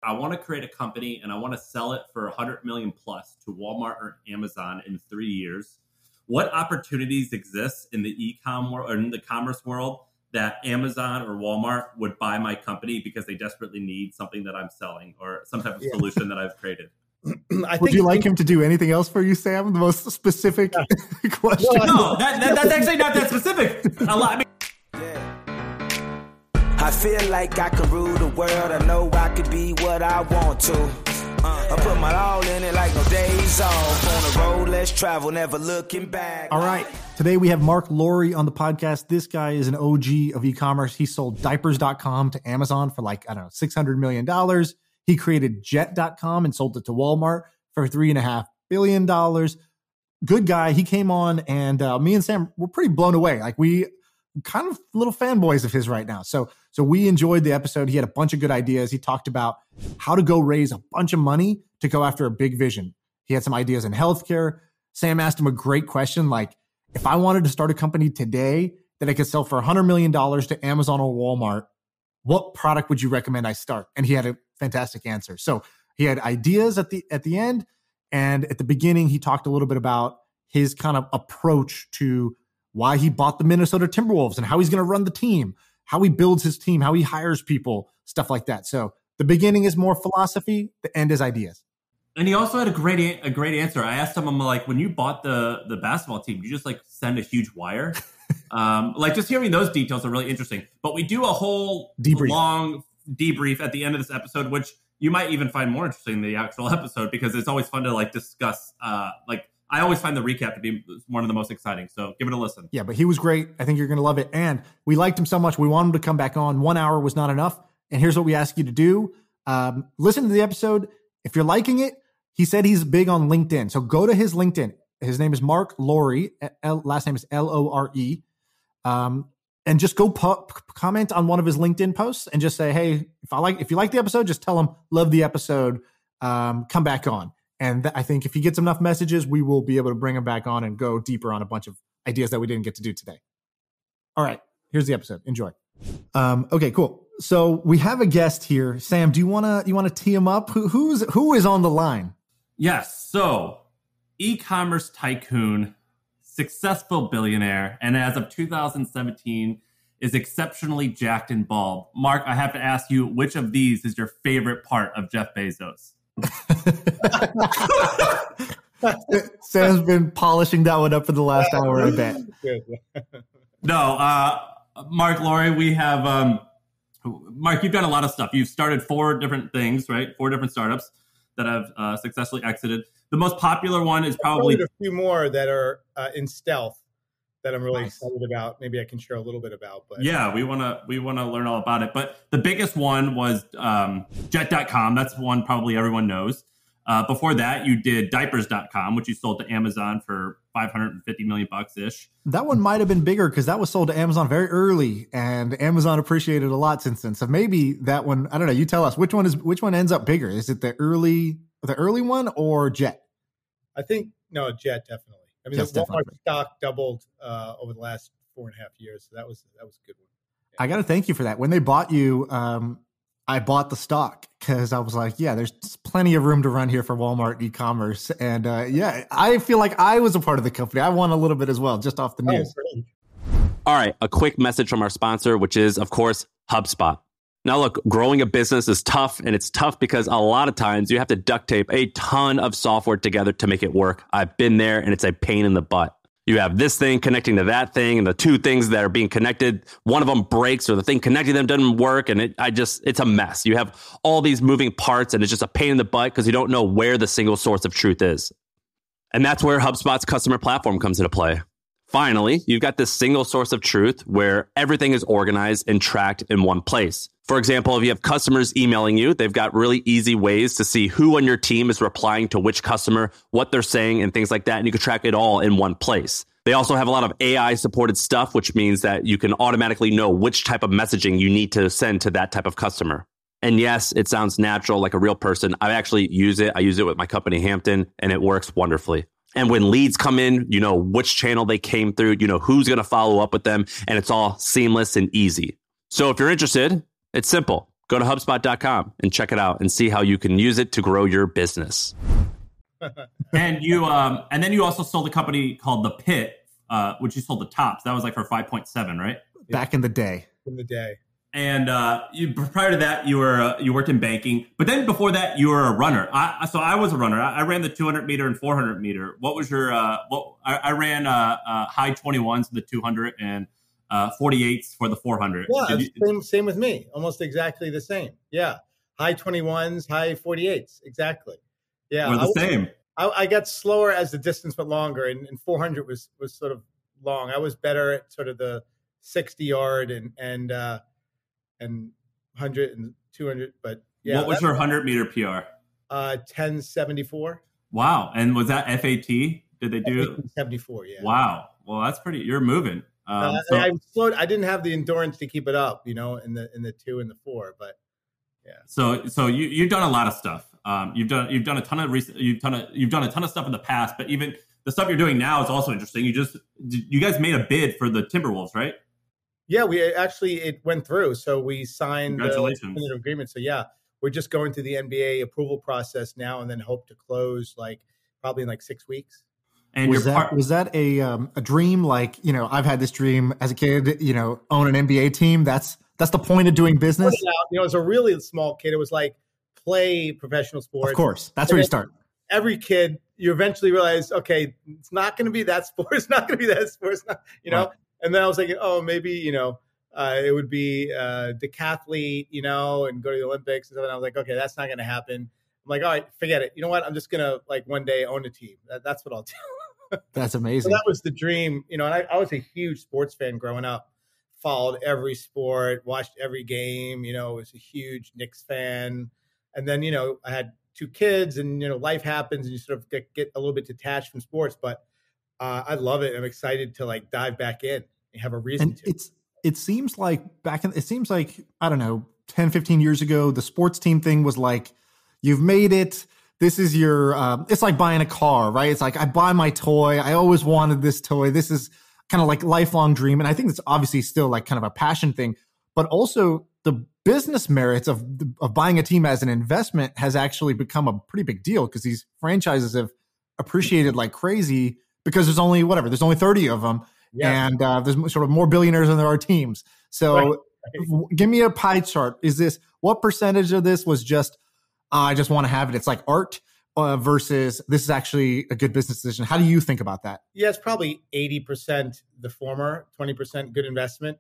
I want to create a company and I want to sell it for 100 million plus to Walmart or Amazon in 3 years. What opportunities exist in the e-com world or in the commerce world that Amazon or Walmart would buy my company because they desperately need something that I'm selling or some type of solution that I've created? Would you like him to do anything else for you, Sam? The most specific question. No, that's actually not that specific. I feel like I can rule the world. I know I could be what I want to. I put my all in it like no days off. On the road, let's travel, never looking back. All right. Today we have Mark Lowry on the podcast. This guy is an OG of e-commerce. He sold diapers.com to Amazon for $600 million. He created jet.com and sold it to Walmart for $3.5 billion. Good guy. He came on and me and Sam were pretty blown away. We kind of little fanboys of his right now. So we enjoyed the episode. He had a bunch of good ideas. He talked about how to go raise a bunch of money to go after a big vision. He had some ideas in healthcare. Sam asked him a great question. If I wanted to start a company today that I could sell for $100 million to Amazon or Walmart, what product would you recommend I start? And he had a fantastic answer. So he had ideas at the end. And at the beginning, he talked a little bit about his kind of approach to why he bought the Minnesota Timberwolves and how he's going to run the team, how he builds his team, how he hires people, stuff like that. So the beginning is more philosophy, the end is ideas. And he also had a great answer. I asked him, I'm like, when you bought the basketball team, did you just send a huge wire? Just hearing those details are really interesting. But we do a whole long debrief at the end of this episode, which you might even find more interesting than the actual episode because it's always fun to discuss. I always find the recap to be one of the most exciting. So give it a listen. Yeah, but he was great. I think you're going to love it. And we liked him so much. We want him to come back on. 1 hour was not enough. And here's what we ask you to do. Listen to the episode. If you're liking it, he said he's big on LinkedIn. So go to his LinkedIn. His name is Mark Lowry. Last name is Lore. And just go comment on one of his LinkedIn posts and just say, hey, if you like the episode, just tell him, love the episode. Come back on. And I think if he gets enough messages, we will be able to bring him back on and go deeper on a bunch of ideas that we didn't get to do today. All right, here's the episode. Enjoy. Okay, cool. So we have a guest here. Sam, do you wanna tee him up? Who is on the line? Yes. So e-commerce tycoon, successful billionaire, and as of 2017 is exceptionally jacked and bald. Mark, I have to ask you, which of these is your favorite part of Jeff Bezos? Sam's been polishing that one up for the last hour, I bet. No, Mark Lowry, we have Mark, you've done a lot of stuff. You've started 4 different things, right? 4 different startups that have successfully exited. The most popular one is probably a few more that are in stealth that I'm really excited about. Maybe I can share a little bit about. But yeah, we want to learn all about it. But the biggest one was jet.com. That's one probably everyone knows. Before that, you did diapers.com, which you sold to Amazon for $550 million ish. That one might have been bigger because that was sold to Amazon very early, and Amazon appreciated a lot since then. So maybe that one, I don't know. You tell us which one ends up bigger. Is it the early one or Jet? I think Jet definitely. I mean, the Walmart stock doubled over the last 4.5 years, so that was a good one. Yeah. I got to thank you for that. When they bought you, I bought the stock because I was like, yeah, there's plenty of room to run here for Walmart e-commerce. And I feel like I was a part of the company. I won a little bit as well, just off the news. All right, a quick message from our sponsor, which is, of course, HubSpot. Now, look, growing a business is tough, and it's tough because a lot of times you have to duct tape a ton of software together to make it work. I've been there, and it's a pain in the butt. You have this thing connecting to that thing, and the two things that are being connected, one of them breaks, or the thing connecting them doesn't work, and it's a mess. You have all these moving parts, and it's just a pain in the butt because you don't know where the single source of truth is. And that's where HubSpot's customer platform comes into play. Finally, you've got this single source of truth where everything is organized and tracked in one place. For example, if you have customers emailing you, they've got really easy ways to see who on your team is replying to which customer, what they're saying, and things like that. And you can track it all in one place. They also have a lot of AI supported stuff, which means that you can automatically know which type of messaging you need to send to that type of customer. And yes, it sounds natural, like a real person. I actually use it. I use it with my company, Hampton, and it works wonderfully. And when leads come in, you know which channel they came through, you know who's going to follow up with them, and it's all seamless and easy. So if you're interested, it's simple. Go to HubSpot.com and check it out and see how you can use it to grow your business. And then you also sold a company called The Pit, which you sold to Topps. That was like for 5.7, right? Back in the day. And prior to that, you worked in banking. But then before that, you were a runner. So I was a runner. I ran the 200 meter and 400 meter. What was your I ran high 21s for the 200 and 48s for the 400. Yeah, same with me. Almost exactly the same. Yeah, high 21s, high 48s. Exactly. Yeah, we're the same. I got slower as the distance went longer, and 400 was sort of long. I was better at sort of the 60-yard and 100 and 200. But yeah, what was your 100 meter PR? 10:74. Wow, and was that FAT? Did they do 74? Yeah. Wow. Well, that's pretty. You're moving. I slowed. I didn't have the endurance to keep it up, in the 2 and the 4, but yeah. So you've done a lot of stuff. You've done a ton of you've done a ton of stuff in the past, but even the stuff you're doing now is also interesting. You guys made a bid for the Timberwolves, right? Yeah, it went through. So we signed the agreement. So yeah, we're just going through the NBA approval process now, and then hope to close probably in 6 weeks. And was that a dream? I've had this dream as a kid, own an NBA team. That's the point of doing business. As a really small kid, it was play professional sports. Of course, that's where you start. Every kid, you eventually realize, okay, it's not going to be that sport. It's not going to be that sport. It's not, Right. And then I was like, oh, maybe, it would be decathlete, and go to the Olympics and stuff. And I was like, okay, that's not going to happen. I'm like, all right, forget it. You know what? I'm just going to one day own a team. That's what I'll do. That's amazing. So that was the dream, and I was a huge sports fan growing up. Followed every sport, watched every game. Was a huge Knicks fan, and then I had 2 kids, and life happens, and you sort of get a little bit detached from sports. But I love it. I'm excited to dive back in and have a reason and to. It seems like I don't know, 10, 15 years ago, the sports team thing was you've made it. This is your, it's like buying a car, right? It's I buy my toy. I always wanted this toy. This is kind of lifelong dream. And I think it's obviously still kind of a passion thing, but also the business merits of buying a team as an investment has actually become a pretty big deal because these franchises have appreciated like crazy because there's only 30 of them. Yeah. And there's sort of more billionaires than there are teams. So right. Give me a pie chart. What percentage of this was just, I just want to have it. It's like art versus this is actually a good business decision. How do you think about that? Yeah, it's probably 80% the former, 20% good investment.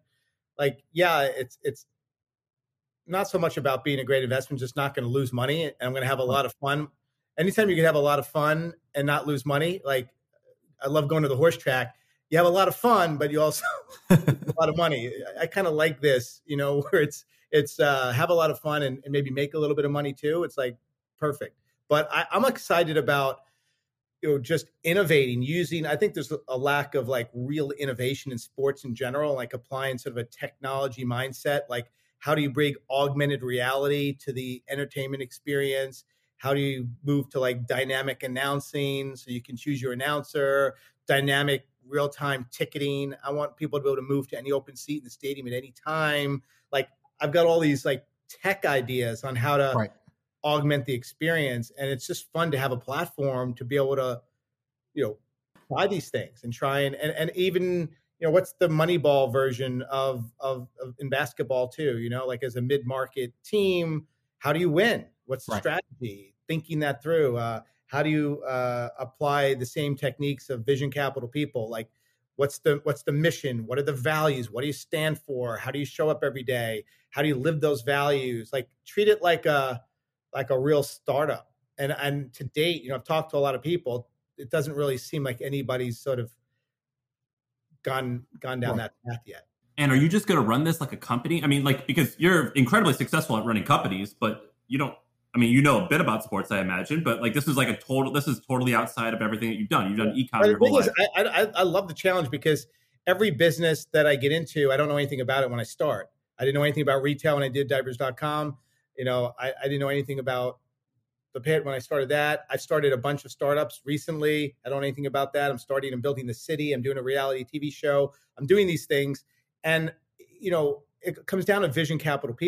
It's not so much about being a great investment, just not going to lose money. And I'm going to have a lot of fun. Anytime you can have a lot of fun and not lose money, I love going to the horse track. You have a lot of fun, but you also have a lot of money. I kind of like this, where it's have a lot of fun and maybe make a little bit of money too. It's perfect. But I'm excited about, just innovating, I think there's a lack of real innovation in sports in general, applying sort of a technology mindset. How do you bring augmented reality to the entertainment experience? How do you move to dynamic announcing so you can choose your announcer, dynamic real-time ticketing? I want people to be able to move to any open seat in the stadium at any time. I've got all these tech ideas on how to augment the experience. And it's just fun to have a platform to be able to, try these things and try and even, what's the Moneyball version of in basketball too, as a mid-market team, how do you win? What's the strategy? Thinking that through. How do you apply the same techniques of Vision Capital people? What's the mission? What are the values? What do you stand for? How do you show up every day? How do you live those values? Treat it like a real startup. And to date, I've talked to a lot of people. It doesn't really seem like anybody's sort of gone down that path yet. And are you just going to run this like a company? I mean, because you're incredibly successful at running companies, but you don't. I mean, a bit about sports, I imagine, but this is this is totally outside of everything that you've done. You've done e-com your whole life. I love the challenge because every business that I get into, I don't know anything about it when I start. I didn't know anything about retail when I did diapers.com. I didn't know anything about The Pit when I started that. I've started a bunch of startups recently. I don't know anything about that. I'm starting and building the city. I'm doing a reality TV show. I'm doing these things. And, it comes down to Vision Capital people.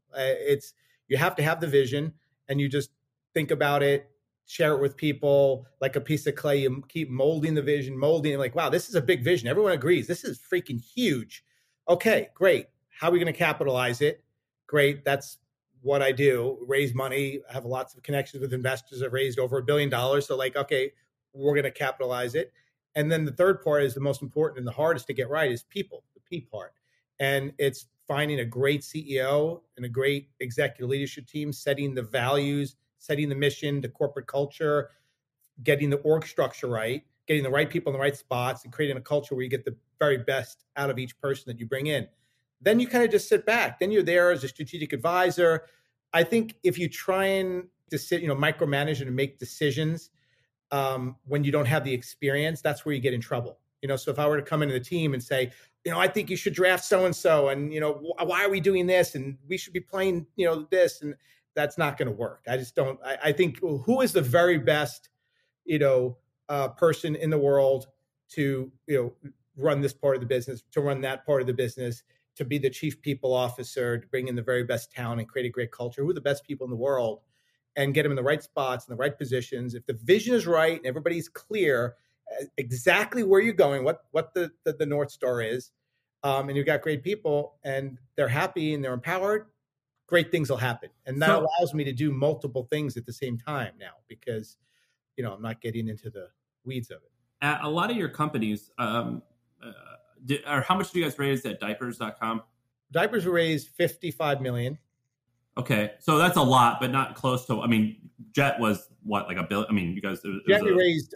You have to have the vision, and you just think about it, share it with people like a piece of clay. You keep molding the vision, molding it like, wow, this is a big vision. Everyone agrees. This is freaking huge. Okay, great. How are we going to capitalize it? Great. That's what I do, raise money. I have lots of connections with investors. I've raised over $1 billion. So like, okay, we're going to capitalize it. And then the third part is the most important and the hardest to get right is people, the P part. And it's finding a great CEO and a great executive leadership team, setting the values, setting the mission, the corporate culture, getting the org structure right, getting the right people in the right spots, and creating a culture where you get the very best out of each person that you bring in. Then you kind of just sit back. Then you're there as a strategic advisor. I think if you try and micromanage and make decisions when you don't have the experience, that's where you get in trouble. So if I were to come into the team and say, I think you should draft so-and-so, and, why are we doing this? And we should be playing, this, and that's not going to work. I just don't. I think who is the very best, person in the world to, run this part of the business, to run that part of the business, to be the chief people officer, to bring in the very best talent and create a great culture. Who are the best people in the world, and get them in the right spots and the right positions. If the vision is right and everybody's clear exactly where you're going, what the North Star is, and you've got great people and they're happy and they're empowered, great things will happen. And that allows me to do multiple things at the same time now because, I'm not getting into the weeds of it. At a lot of your companies, or how much do you guys raise at diapers.com? Diapers raised $55 million. Okay. So that's a lot, but not close to, Jet was what, like $1 billion? You guys, Jet raised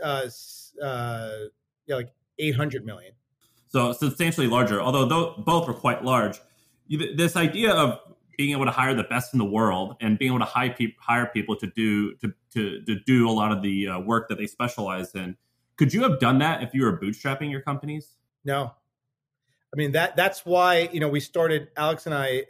like $800 million. So substantially larger, although both were quite large. This idea of being able to hire the best in the world and being able to hire people to do a lot of the work that they specialize in. Could you have done that if you were bootstrapping your companies? No. That's why, we started, Alex and I,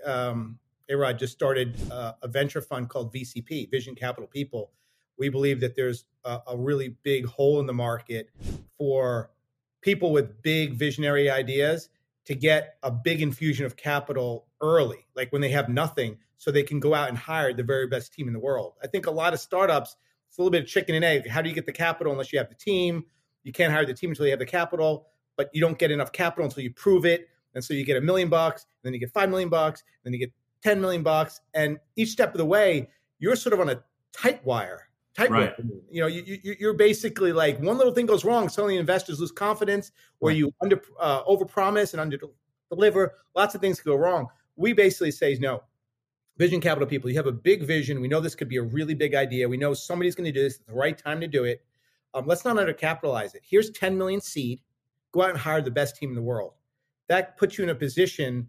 A-Rod just started a venture fund called VCP, Vision Capital People. We believe that there's a really big hole in the market for people with big visionary ideas to get a big infusion of capital early, like when they have nothing, so they can go out and hire the very best team in the world. I think a lot of startups, it's a little bit of chicken and egg. How do you get the capital unless you have the team? You can't hire the team until you have the capital, but you don't get enough capital until you prove it. And so you get $1 million, and then you get $5 million, then you get $10 million. And each step of the way, you're sort of on a tight wire. Right. You're basically like one little thing goes wrong, suddenly investors lose confidence, or you overpromise and under-deliver. Lots of things could go wrong. We basically say, no, Vision Capital People, you have a big vision. We know this could be a really big idea. We know somebody's going to do this at the right time to do it. Let's not undercapitalize it. Here's 10 million seed. Go out and hire the best team in the world. That puts you in a position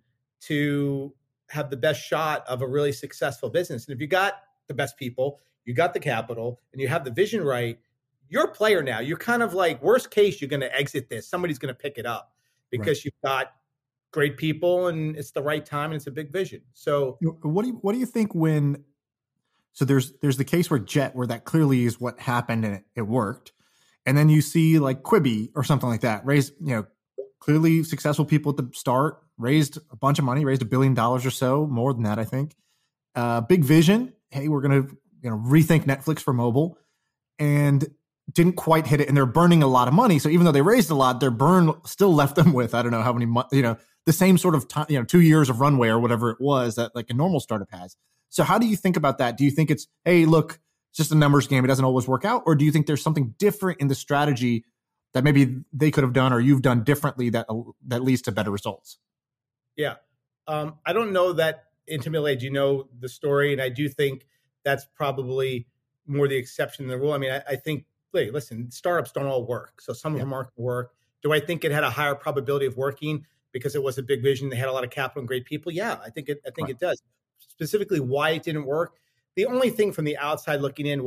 to have the best shot of a really successful business. And if you got the best people, you got the capital, and you have the vision right, you're a player now. You're kind of like, worst case, you're going to exit this. Somebody's going to pick it up because you've got great people and it's the right time and it's a big vision. So what do you think when, so there's the case where Jet, where that clearly is what happened and it worked. And then you see like Quibi or something like that, raised, clearly successful people at the start, raised a bunch of money, raised $1 billion or so, more than that, I think. Big vision. Hey, we're going to, rethink Netflix for mobile, and didn't quite hit it. And they're burning a lot of money. So even though they raised a lot, their burn still left them with, I don't know how many months, the same sort of time, 2 years of runway or whatever it was that like a normal startup has. So how do you think about that? Do you think it's, hey, look, it's just a numbers game, it doesn't always work out? Or do you think there's something different in the strategy that maybe they could have done or you've done differently that leads to better results? Yeah. I don't know that intimately. Do you know the story? And I do think that's probably more the exception than the rule. I think, hey, listen, startups don't all work. So some of them aren't going to work. Do I think it had a higher probability of working because it was a big vision? They had a lot of capital and great people. Yeah, I think it does. Specifically why it didn't work. The only thing from the outside looking in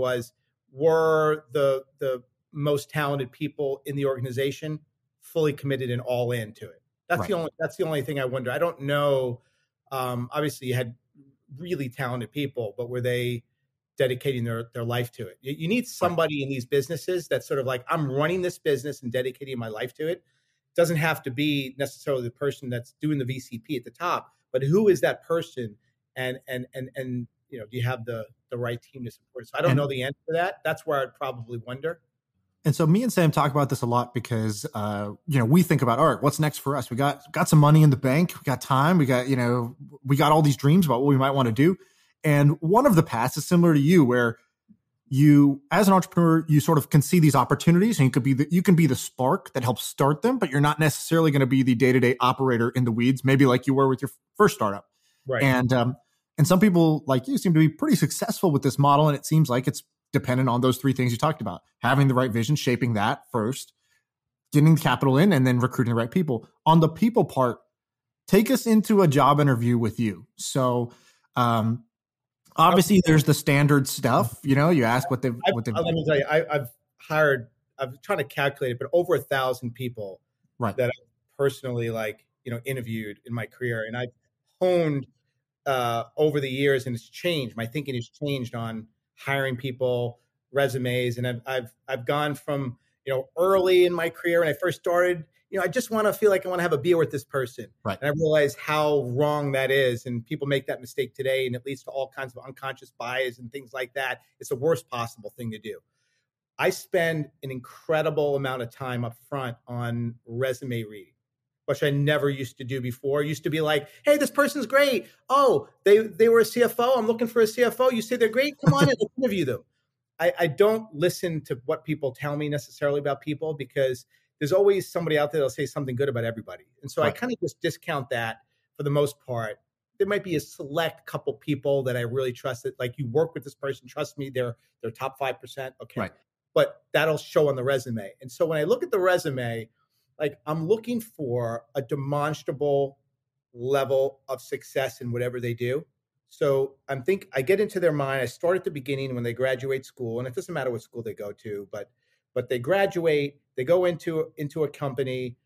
were the most talented people in the organization fully committed and all into it. That's the only thing I wonder. I don't know. Obviously you had really talented people, but were they dedicating their life to it? You need somebody in these businesses that's sort of like, I'm running this business and dedicating my life to it. It doesn't have to be necessarily the person that's doing the VCP at the top, but who is that person? and do you have the right team to support it? So I don't know the answer to that. That's where I'd probably wonder. And so me and Sam talk about this a lot because, we think about, all right, what's next for us? We got some money in the bank. We got time. We got all these dreams about what we might want to do. And one of the paths is similar to you, where you, as an entrepreneur, you sort of can see these opportunities, and you can be the spark that helps start them, but you're not necessarily going to be the day-to-day operator in the weeds, maybe like you were with your first startup. Right. And some people like you seem to be pretty successful with this model. And it seems like it's dependent on those three things you talked about: having the right vision, shaping that first, getting the capital in, and then recruiting the right people. On the people part, take us into a job interview with you. So, obviously there's the standard stuff, you ask what they've. Let me tell you, I've tried to calculate it, but over 1,000 people that I've personally interviewed in my career. And I've honed over the years, and it's changed. My thinking has changed on hiring people, resumes. And I've gone from, early in my career when I first started, I just want to feel like I want to have a beer with this person. Right. And I realize how wrong that is. And people make that mistake today, and it leads to all kinds of unconscious bias and things like that. It's the worst possible thing to do. I spend an incredible amount of time up front on resume reading, which I never used to do before. It used to be like, hey, this person's great. Oh, they were a CFO. I'm looking for a CFO. You say they're great? Come on in, let's interview them. I don't listen to what people tell me necessarily about people, because there's always somebody out there that'll say something good about everybody. And so I kind of just discount that for the most part. There might be a select couple people that I really trust, that like, you work with this person, trust me, they're top 5%. Okay. Right. But that'll show on the resume. And so when I look at the resume, I'm looking for a demonstrable level of success in whatever they do. So I get into their mind. I start at the beginning when they graduate school, and it doesn't matter what school they go to, but they graduate, they go into a company.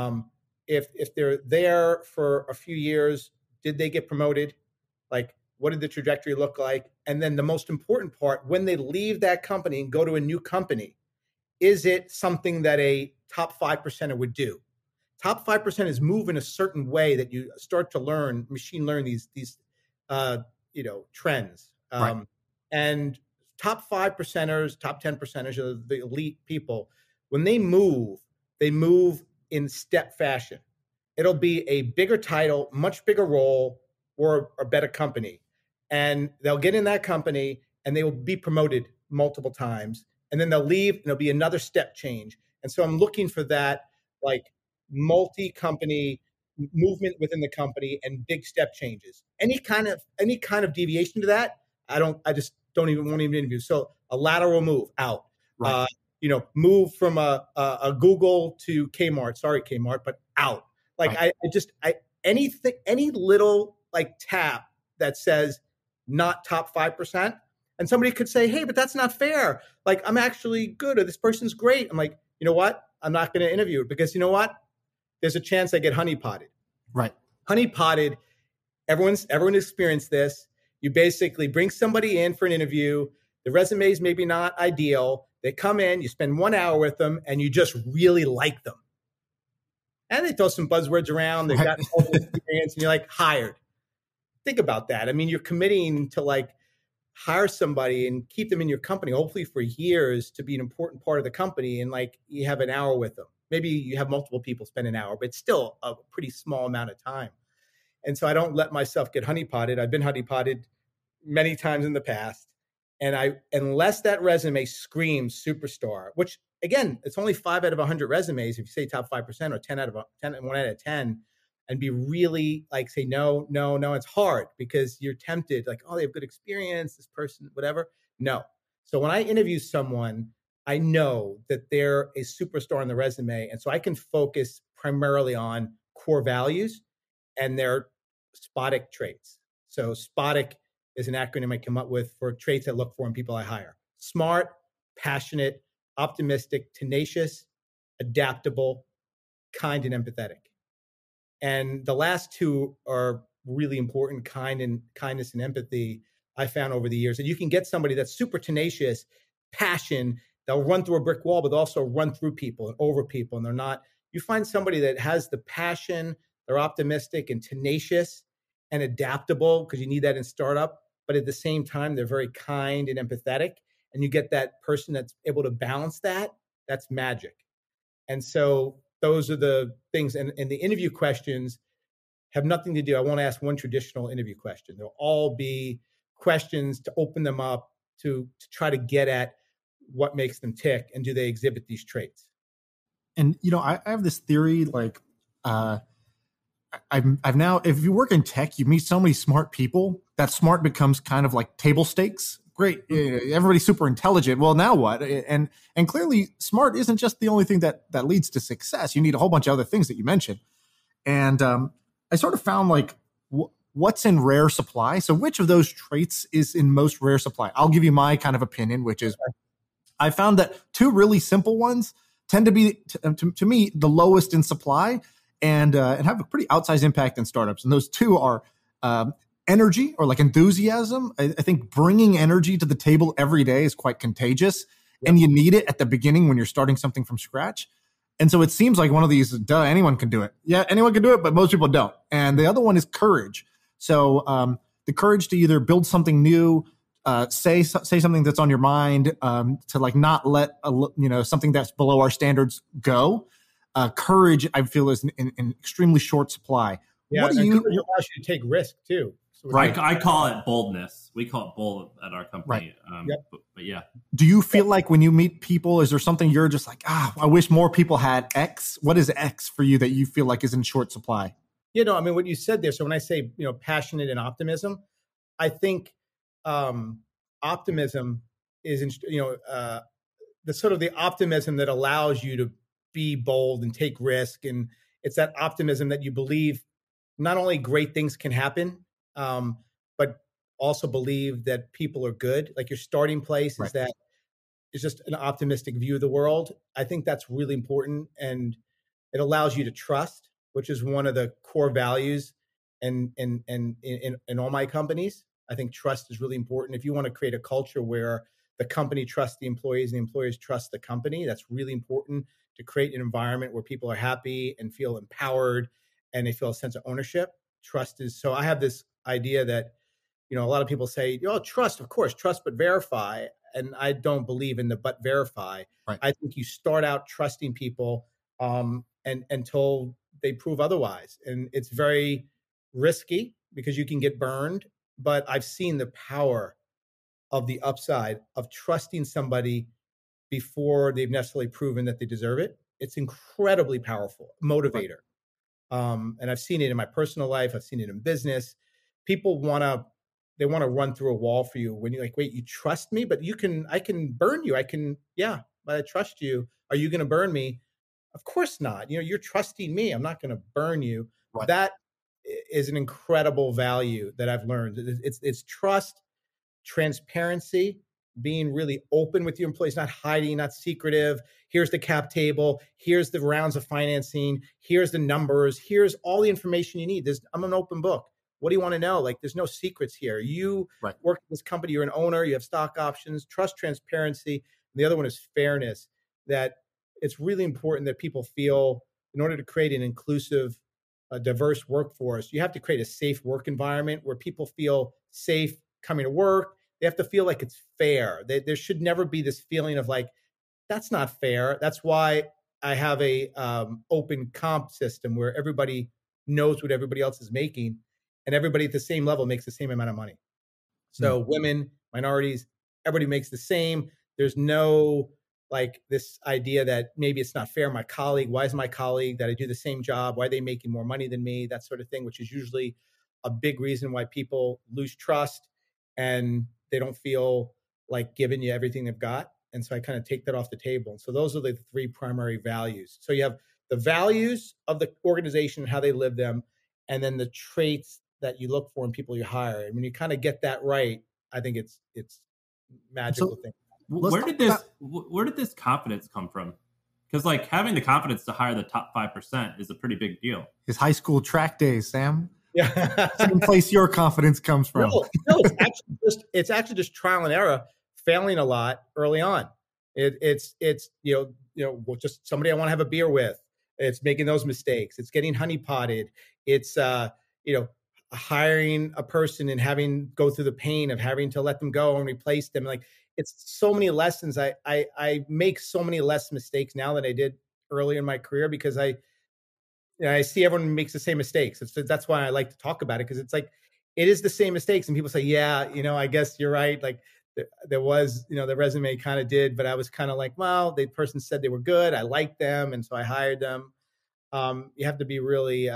If they're there for a few years, did they get promoted? What did the trajectory look like? And then the most important part, when they leave that company and go to a new company, is it something that a top 5% would do? Top 5% is move in a certain way that you start to machine learn these trends. Right. And top 5%ers, top 10%ers are the elite people. When they move in step fashion. It'll be a bigger title, much bigger role, or a better company. And they'll get in that company and they will be promoted multiple times. And then they'll leave and there'll be another step change. And so I'm looking for that multi-company movement within the company and big step changes. Any kind of deviation to that, won't even interview. So a lateral move out, right. Move from a Google to Kmart. Sorry, Kmart, but out. Right. Any little tap that says not top 5%, and somebody could say, hey, but that's not fair. I'm actually good, or this person's great. I'm like, you know what? I'm not going to interview it, because you know what? There's a chance I get honeypotted. Right. Honeypotted. Everyone experienced this. You basically bring somebody in for an interview. The resume is maybe not ideal. They come in, you spend 1 hour with them, and you just really like them. And they throw some buzzwords around. They've got all the experience, and you're hired. Think about that. I mean, you're committing to hire somebody and keep them in your company, hopefully for years, to be an important part of the company. And you have an hour with them. Maybe you have multiple people spend an hour, but it's still a pretty small amount of time. And so I don't let myself get honeypotted. I've been honeypotted many times in the past. And unless that resume screams superstar, which again, it's only 5 out of 100 resumes. If you say top 5% or 1 out of 10, and be really say, no, it's hard because you're tempted. Oh, they have good experience, this person, whatever. No. So when I interview someone, I know that they're a superstar on the resume. And so I can focus primarily on core values and their SPOTIC traits. So SPOTIC is an acronym I come up with for traits I look for in people I hire. Smart, passionate, optimistic, tenacious, adaptable, kind, and empathetic. And the last two are really important, kindness and empathy, I found over the years. And you can get somebody that's super tenacious, passion, they'll run through a brick wall, but also run through people and over people. And you find somebody that has the passion, they're optimistic and tenacious, and adaptable because you need that in startup. But at the same time, they're very kind and empathetic. And you get that person that's able to balance that. That's magic. And so those are the things. And the interview questions have nothing to do. I won't ask one traditional interview question. They'll all be questions to open them up to try to get at what makes them tick and do they exhibit these traits. And, I have this theory, like, I've now, if you work in tech, you meet so many smart people that smart becomes kind of like table stakes. Great. Everybody's super intelligent. Well, now what? And clearly smart isn't just the only thing that leads to success. You need a whole bunch of other things that you mentioned. And I sort of found like what's in rare supply. So which of those traits is in most rare supply? I'll give you my kind of opinion, which is I found that two really simple ones tend to be, to me, the lowest in supply and have a pretty outsized impact in startups. And those two are energy or like enthusiasm. I think bringing energy to the table every day is quite contagious. Yep. And you need it at the beginning when you're starting something from scratch. And so it seems like one of these, anyone can do it. Yeah, anyone can do it, but most people don't. And the other one is courage. So the courage to either build something new, say something that's on your mind, to like not let something that's below our standards go. Courage, I feel, is in extremely short supply. Yeah, what do and you courage allows you to take risk too. So right, I call it boldness. We call it bold at our company. Right. Yep. But yeah. Do you feel like when you meet people, is there something you're just like, I wish more people had X? What is X for you that you feel like is in short supply? I mean, what you said there. So when I say, passionate and optimism, I think optimism is, the sort of the optimism that allows you to be bold and take risk. And it's that optimism that you believe not only great things can happen, but also believe that people are good. Like your starting place is that it's just an optimistic view of the world. I think that's really important. And it allows you to trust, which is one of the core values in all my companies. I think trust is really important. If you want to create a culture where the company trusts the employees and the employees trust the company, that's really important to create an environment where people are happy and feel empowered and they feel a sense of ownership. Trust is, so I have this idea that, a lot of people say, trust, of course, trust, but verify. And I don't believe in the but verify. Right. I think you start out trusting people and until they prove otherwise. And it's very risky because you can get burned, but I've seen the power of the upside of trusting somebody before they've necessarily proven that they deserve it. It's incredibly powerful, motivator. Right. And I've seen it in my personal life. I've seen it in business. People want to run through a wall for you when you're like, wait, you trust me, but I can burn you. But I trust you. Are you going to burn me? Of course not. You're trusting me. I'm not going to burn you. Right. That is an incredible value that I've learned. It's trust, transparency, being really open with your employees, not hiding, not secretive. Here's the cap table. Here's the rounds of financing. Here's the numbers. Here's all the information you need. I'm an open book. What do you want to know? Like, there's no secrets here. You work at this company. You're an owner. You have stock options. Trust, transparency. And the other one is fairness. That it's really important that people feel, in order to create an inclusive, diverse workforce, you have to create a safe work environment where people feel safe coming to work. They have to feel like it's fair. There should never be this feeling of like, that's not fair. That's why I have a open comp system where everybody knows what everybody else is making, and everybody at the same level makes the same amount of money. So women, minorities, everybody makes the same. There's no like this idea that maybe it's not fair. My colleague, why is my colleague that I do the same job? Why are they making more money than me? That sort of thing, which is usually a big reason why people lose trust and they don't feel like giving you everything they've got. And so I kind of take that off the table. So those are the three primary values. So you have the values of the organization and how they live them, and then the traits that you look for in people you hire. And when you kind of get that right, I think it's magical thing. Where did this confidence come from? Because like having the confidence to hire the top 5% is a pretty big deal. His high school track days, Sam. Yeah, same place your confidence comes from. No, it's actually just trial and error, failing a lot early on. It's just somebody I want to have a beer with. It's making those mistakes. It's getting honeypotted. It's hiring a person and having go through the pain of having to let them go and replace them. Like it's so many lessons. I make so many less mistakes now than I did earlier in my career because I see everyone makes the same mistakes. That's why I like to talk about it because it's like it is the same mistakes, and people say, "Yeah, I guess you're right." Like there was, the resume kind of did, but I was kind of like, "Well, the person said they were good. I liked them, and so I hired them." You have to be really,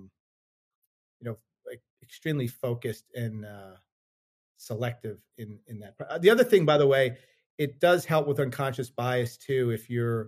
like extremely focused and selective in that. The other thing, by the way, it does help with unconscious bias too if you're,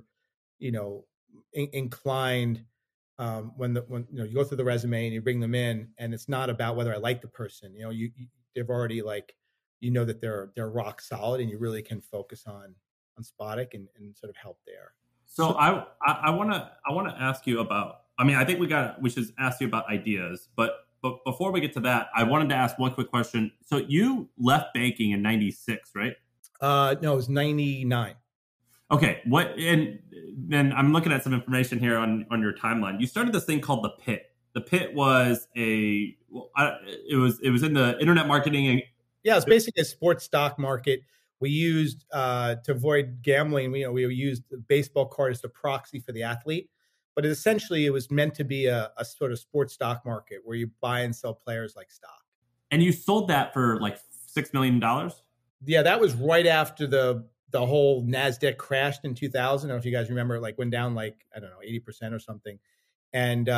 inclined. When you go through the resume and you bring them in, and it's not about whether I like the person. They've already that they're rock solid, and you really can focus on Spotic and sort of help there. So I want to ask you about. I mean, I think we should ask you about ideas, but before we get to that, I wanted to ask one quick question. So you left banking in '96, right? No, it was '99. Okay, and then I'm looking at some information here on your timeline. You started this thing called The Pit. The Pit was it was in the internet marketing. Yeah, it's basically a sports stock market. We used to avoid gambling. We used the baseball card as the proxy for the athlete, but it was meant to be a sort of sports stock market where you buy and sell players like stock. And you sold that for like $6 million. Yeah, that was right after the whole NASDAQ crashed in 2000. I don't know if you guys remember, it went down 80% or something. And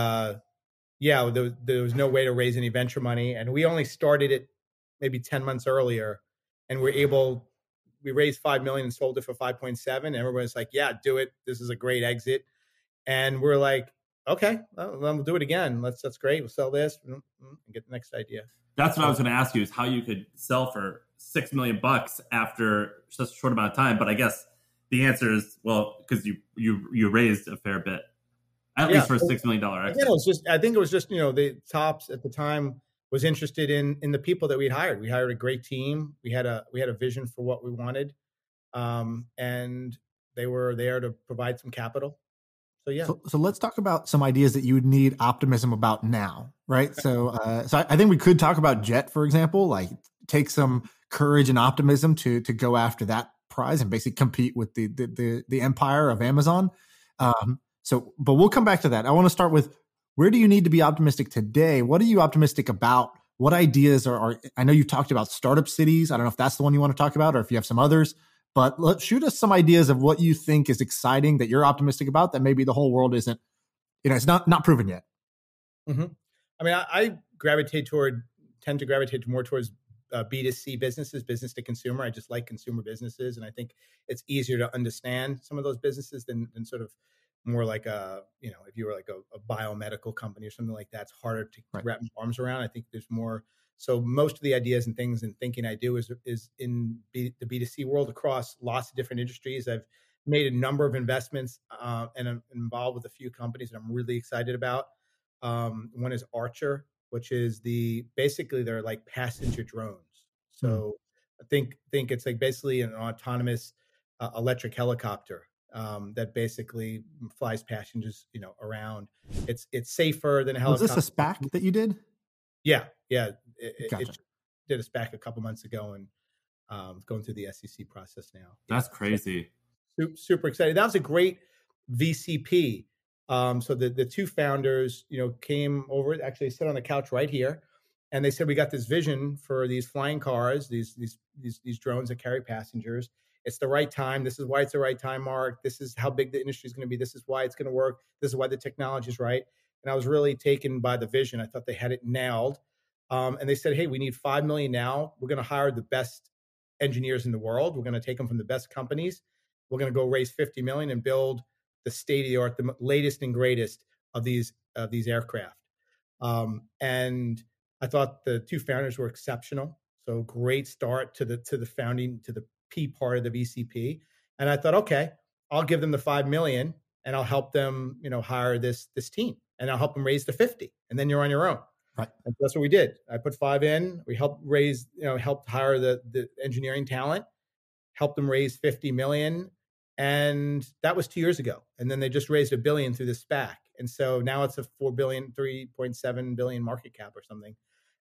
there was no way to raise any venture money. And we only started it maybe 10 months earlier. And we raised $5 million and sold it for 5.7. And everybody's like, yeah, do it. This is a great exit. And we're like, okay, well, we'll do it again. That's great. We'll sell this and get the next idea. That's what I was going to ask you, is how you could sell for $6 million after such a short amount of time. But I guess the answer is, well, because you raised a fair bit, at least for a $6 million exit. I think it was just the Topps at the time was interested in the people that we'd hired. We hired a great team. We had a vision for what we wanted, and they were there to provide some capital. So yeah. So let's talk about some ideas that you would need optimism about now, right? So I think we could talk about Jet, for example, like take some courage and optimism to go after that prize and basically compete with the empire of Amazon. But we'll come back to that. I want to start with, where do you need to be optimistic today? What are you optimistic about? What ideas are I know you talked about startup cities. I don't know if that's the one you want to talk about or if you have some others. But let's shoot us some ideas of what you think is exciting that you're optimistic about that maybe the whole world isn't, it's not proven yet. Mm-hmm. I mean, I tend to gravitate more towards B2C businesses, business to consumer. I just like consumer businesses. And I think it's easier to understand some of those businesses than sort of more like if you were like a biomedical company or something like that, it's harder to wrap my arms around. I think there's more. So most of the ideas and things and thinking I do is in the B2C world across lots of different industries. I've made a number of investments and I'm involved with a few companies that I'm really excited about. One is Archer, which is basically they're like passenger drones. So I think it's like basically an autonomous electric helicopter that basically flies passengers, around. It's safer than a helicopter. Was this a SPAC that you did? Yeah. Gotcha. It did a SPAC a couple months ago and going through the SEC process now. That's crazy. Super excited. That was a great VCP. So the two founders, came over, actually sit on the couch right here. And they said, we got this vision for these flying cars, these drones that carry passengers. It's the right time. This is why it's the right time, Mark. This is how big the industry is going to be. This is why it's going to work. This is why the technology is right. And I was really taken by the vision. I thought they had it nailed. And they said, hey, we need $5 million now. We're going to hire the best engineers in the world. We're going to take them from the best companies. We're going to go raise $50 million and build the state-of-the-art, the latest and greatest of these aircraft. And I thought the two founders were exceptional. So great start to the founding, to the P part of the VCP. And I thought, okay, I'll give them the $5 million and I'll help them, hire this team, and I'll help them raise the 50, and then you're on your own. Right. And that's what we did. I put 5 in. We helped helped hire the engineering talent, helped them raise 50 million. And that was 2 years ago. And then they just raised $1 billion through the SPAC. And so now it's a 4 billion, 3.7 billion market cap or something.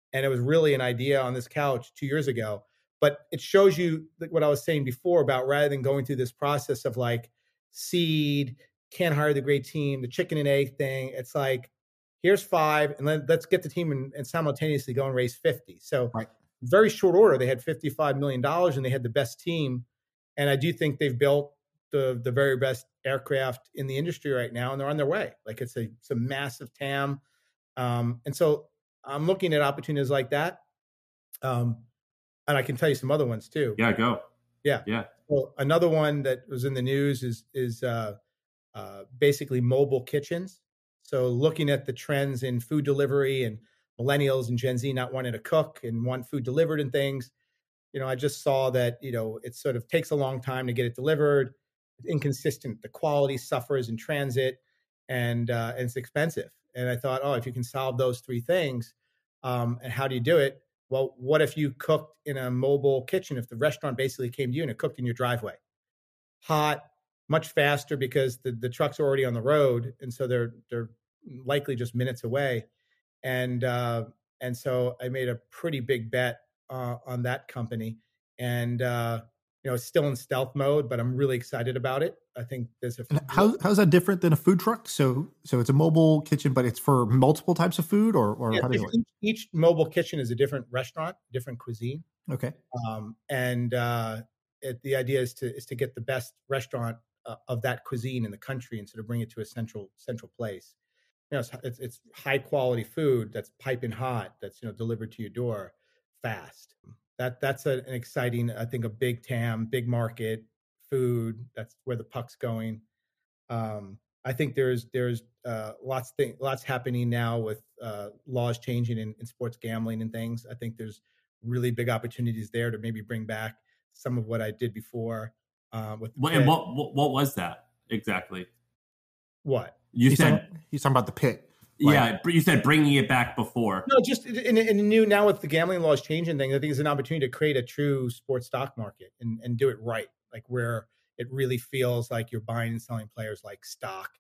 And it was really an idea on this couch 2 years ago. But it shows you what I was saying before about rather than going through this process of like seed, can't hire the great team, the chicken and egg thing. It's like, here's 5, and then let's get the team and simultaneously go and raise 50. So very short order, they had $55 million and they had the best team. And I do think they've built the very best aircraft in the industry right now, and they're on their way. Like it's a massive TAM. And so I'm looking at opportunities like that. And I can tell you some other ones too. Yeah, go. Yeah. Well, another one that was in the news is basically mobile kitchens. So looking at the trends in food delivery and millennials and Gen Z not wanting to cook and want food delivered and things, I just saw that, it sort of takes a long time to get it delivered. It's inconsistent. The quality suffers in transit and it's expensive. And I thought, if you can solve those 3 things, and how do you do it? Well, what if you cooked in a mobile kitchen? If the restaurant basically came to you and it cooked in your driveway, hot, much faster because the trucks are already on the road, and so they're likely just minutes away. And so I made a pretty big bet on that company, and it's still in stealth mode, but I'm really excited about it. I think there's how's that different than a food truck? So it's a mobile kitchen, but it's for multiple types of food, or how does it work? Each mobile kitchen is a different restaurant, different cuisine. Okay. The idea is to get the best restaurant of that cuisine in the country and sort of bring it to a central place. It's high quality food that's piping hot, that's delivered to your door fast. That's an exciting, I think, a big TAM, big market, food. That's where the puck's going. I think there's lots happening now with laws changing in sports gambling and things. I think there's really big opportunities there to maybe bring back some of what I did before. And what was that exactly? What he's talking about the pit. Yeah, you said bringing it back before. No, just in new now with the gambling laws changing things, I think it's an opportunity to create a true sports stock market and do it right, like where it really feels like you're buying and selling players like stock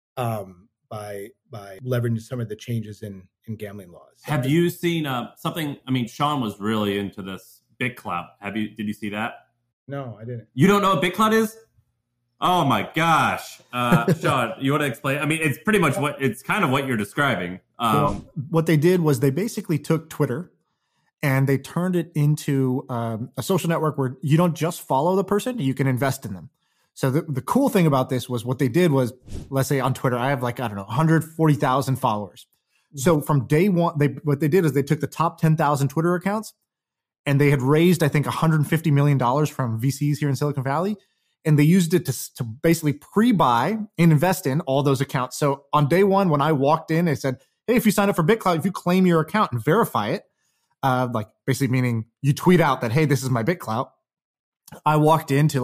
by leveraging some of the changes in gambling laws. So, have you seen something? I mean, Sean was really into this BitClout. Did you see that? No, I didn't. You don't know what BitClout is? Oh my gosh, Sean, you want to explain? I mean, it's pretty much it's kind of what you're describing. What they did was they basically took Twitter and they turned it into a social network where you don't just follow the person, you can invest in them. So the cool thing about this was what they did was, let's say on Twitter, I have 140,000 followers. So from day one, what they did is they took the top 10,000 Twitter accounts and they had raised, I think, $150 million from VCs here in Silicon Valley. And they used it to basically pre-buy and invest in all those accounts. So on day one, when I walked in, they said, hey, if you sign up for BitClout, if you claim your account and verify it, basically meaning you tweet out that, hey, this is my BitClout. I walked into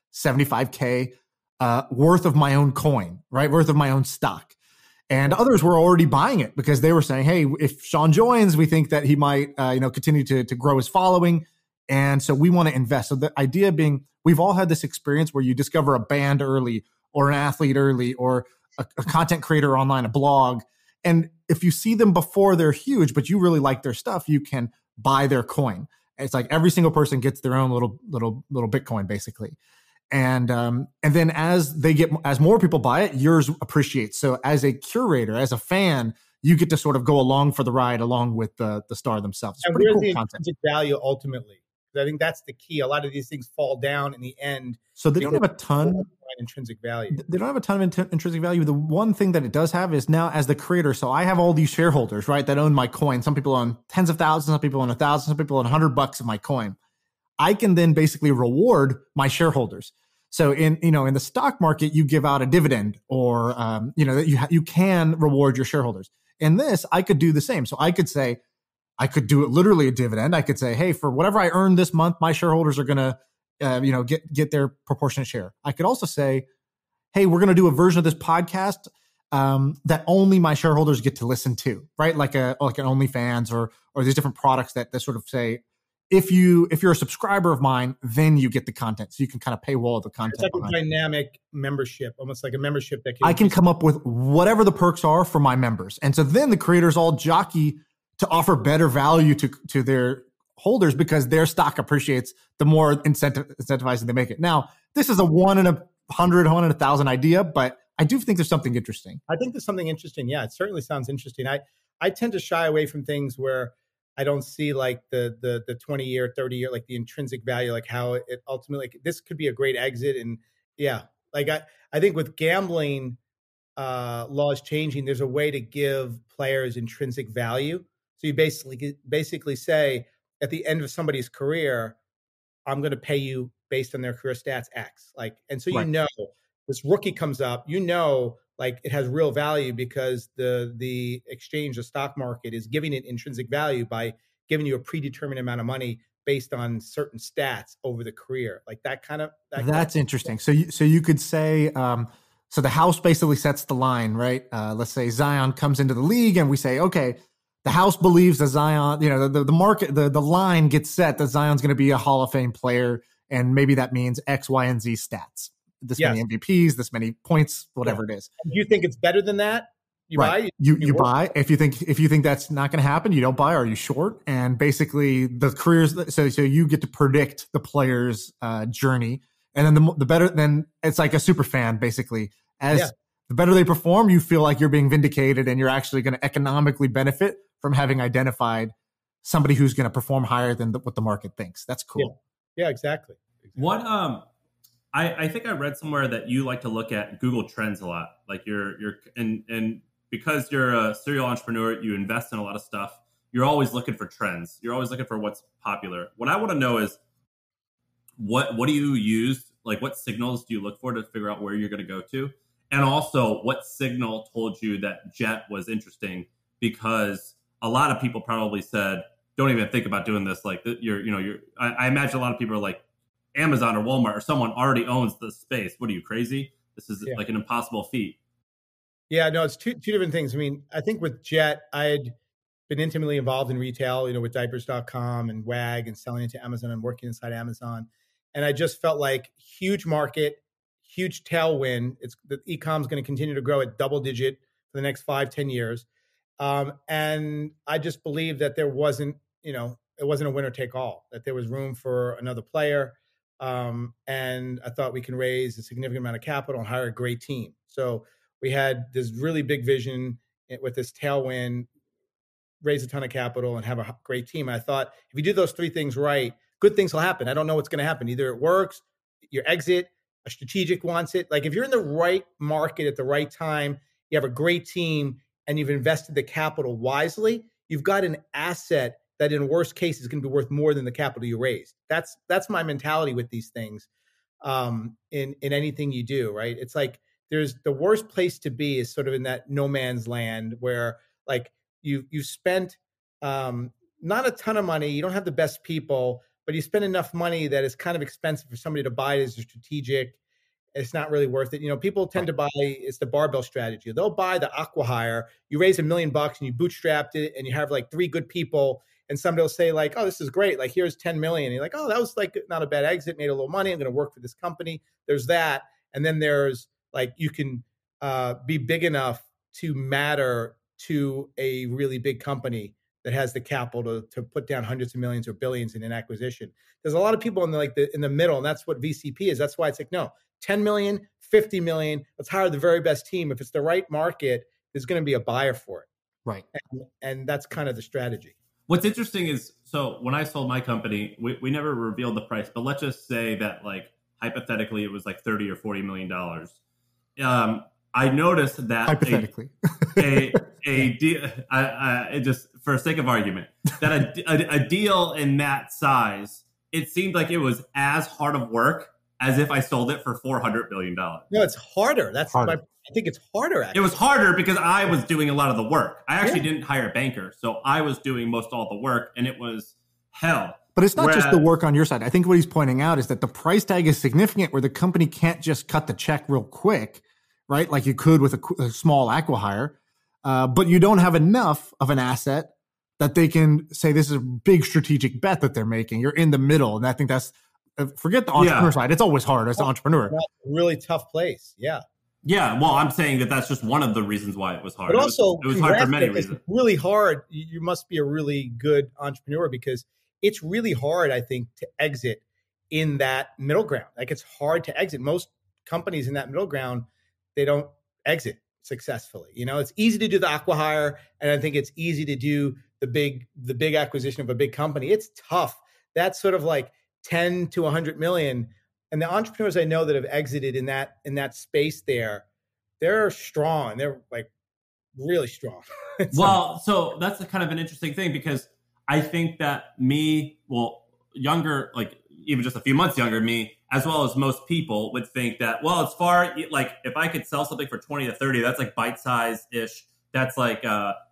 $75K worth of my own coin, right? Worth of my own stock. And others were already buying it because they were saying, hey, if Sean joins, we think that he might, continue to grow his following. And so we want to invest. So the idea being, we've all had this experience where you discover a band early or an athlete early or a content creator online, a blog. And if you see them before they're huge, but you really like their stuff, you can buy their coin. It's like every single person gets their own little Bitcoin basically. And then as more people buy it, yours appreciates. So as a curator, as a fan, you get to sort of go along for the ride along with the star themselves. It's pretty cool content. The value ultimately. I think that's the key. A lot of these things fall down in the end. So they don't have a ton of intrinsic value. They don't have a ton of intrinsic value. The one thing that it does have is now as the creator. So I have all these shareholders, right, that own my coin. Some people own tens of thousands, some people own 1,000, some people own $100 of my coin. I can then basically reward my shareholders. So in the stock market, you give out a dividend or, that you can reward your shareholders. In this, I could do the same. So I could say, I could do it literally a dividend. I could say, hey, for whatever I earned this month, my shareholders are going to, get their proportionate share. I could also say, hey, we're going to do a version of this podcast that only my shareholders get to listen to, right? Like an OnlyFans or these different products that sort of say, if you're a subscriber of mine, then you get the content. So you can kind of paywall the content. It's like a dynamic membership, almost like a membership that I can come up with whatever the perks are for my members. And so then the creators all jockey to offer better value to their holders because their stock appreciates the more incentivizing they make it. Now, this is a 1 in 100, 1 in 1,000 idea, but I do think there's something interesting. I think there's something interesting. Yeah, it certainly sounds interesting. I tend to shy away from things where I don't see like the 20-year, 30-year, like the intrinsic value, like how it ultimately, like, this could be a great exit. And yeah, like I think with gambling laws changing, there's a way to give players intrinsic value. So you basically say at the end of somebody's career, I'm going to pay you based on their career stats X. Like, and so you know, this rookie comes up, you know, like it has real value because the exchange, the stock market is giving it intrinsic value by giving you a predetermined amount of money based on certain stats over the career. Like that kind of. That's interesting. So you could say, so the house basically sets the line, right? Let's say Zion comes into the league and we say, okay, the house believes that Zion, you know, the market, the line gets set that Zion's going to be a Hall of Fame player. And maybe that means X, Y, and Z stats. This many MVPs, this many points, whatever it is. Do you think it's better than that? You buy? You buy. If you think that's not going to happen, you don't buy. Or are you short? And basically the careers. So you get to predict the player's journey. And then the better, then it's like a super fan, basically. The better they perform, you feel like you're being vindicated and you're actually going to economically benefit from having identified somebody who's going to perform higher than what the market thinks. That's cool. Yeah, exactly. What I think I read somewhere that you like to look at Google Trends a lot. Like you're and because you're a serial entrepreneur, you invest in a lot of stuff. You're always looking for trends. You're always looking for what's popular. What I want to know is what do you use? Like what signals do you look for to figure out where you're going to go to? And also what signal told you that Jet was interesting? Because a lot of people probably said, don't even think about doing this. Like I imagine a lot of people are like, Amazon or Walmart or someone already owns the space. What are you, crazy? This is like an impossible feat. Yeah, no, it's two different things. I mean, I think with Jet, I had been intimately involved in retail, you know, with diapers.com and WAG and selling into Amazon and working inside Amazon. And I just felt like huge market, huge tailwind. The e-com is going to continue to grow at double digit for the next 5-10 years. And I just believed that there wasn't, you know, it wasn't a winner take all, that there was room for another player. And I thought we can raise a significant amount of capital and hire a great team. So we had this really big vision with this tailwind, raise a ton of capital and have a great team. And I thought if you do those three things right, good things will happen. I don't know what's going to happen. Either it works, your exit, a strategic wants it. Like if you're in the right market at the right time, you have a great team and you've invested the capital wisely, you've got an asset that in worst case is going to be worth more than the capital you raised. That's my mentality with these things. In anything you do, right? It's like there's the worst place to be is sort of in that no man's land where like you've spent not a ton of money, you don't have the best people, but you spend enough money that it's kind of expensive for somebody to buy it as a strategic. It's not really worth it. You know, people tend to buy, it's the barbell strategy. They'll buy the acqui-hire, you raise $1 million and you bootstrapped it and you have like 3 good people and somebody will say like, oh, this is great. Like here's 10 million. And you're like, oh, that was like not a bad exit, made a little money. I'm going to work for this company. There's that. And then there's like, you can be big enough to matter to a really big company that has the capital to put down hundreds of millions or billions in an acquisition. There's a lot of people in the middle, and that's what VCP is. That's why it's like, no, 10 million, 50 million, let's hire the very best team. If it's the right market, there's going to be a buyer for it. Right. And that's kind of the strategy. What's interesting is, so when I sold my company, we never revealed the price, but let's just say that like hypothetically it was like 30 or $40 million. I noticed that hypothetically just for sake of argument, that a deal in that size, it seemed like it was as hard of work as if I sold it for $400 million. No, it's harder. I think it's harder. Actually. It was harder because I was doing a lot of the work. I actually didn't hire a banker, so I was doing most all the work, and it was hell. But it's not just the work on your side. I think what he's pointing out is that the price tag is significant where the company can't just cut the check real quick, right? Like you could with a small acqui-hire, but you don't have enough of an asset that they can say this is a big strategic bet that they're making. You're in the middle, and I think that's forget the entrepreneur side. It's always hard as an entrepreneur. That's a really tough place. Yeah. Yeah, well, I'm saying that that's just one of the reasons why it was hard. But also, it was hard for many reasons. It's really hard. You must be a really good entrepreneur because it's really hard, I think, to exit in that middle ground. Like it's hard to exit. Most companies in that middle ground, they don't exit successfully. It's easy to do the acqui-hire, and I think it's easy to do the big acquisition of a big company. It's tough. That's sort of like 10 to 100 million. And the entrepreneurs I know that have exited in that space there, they're strong. They're like really strong. Well, so that's a kind of an interesting thing because I think that younger, like even just a few months younger than me, as well as most people would think that, well, it's far, like if I could sell something for 20 to 30, that's like bite size ish. That's like,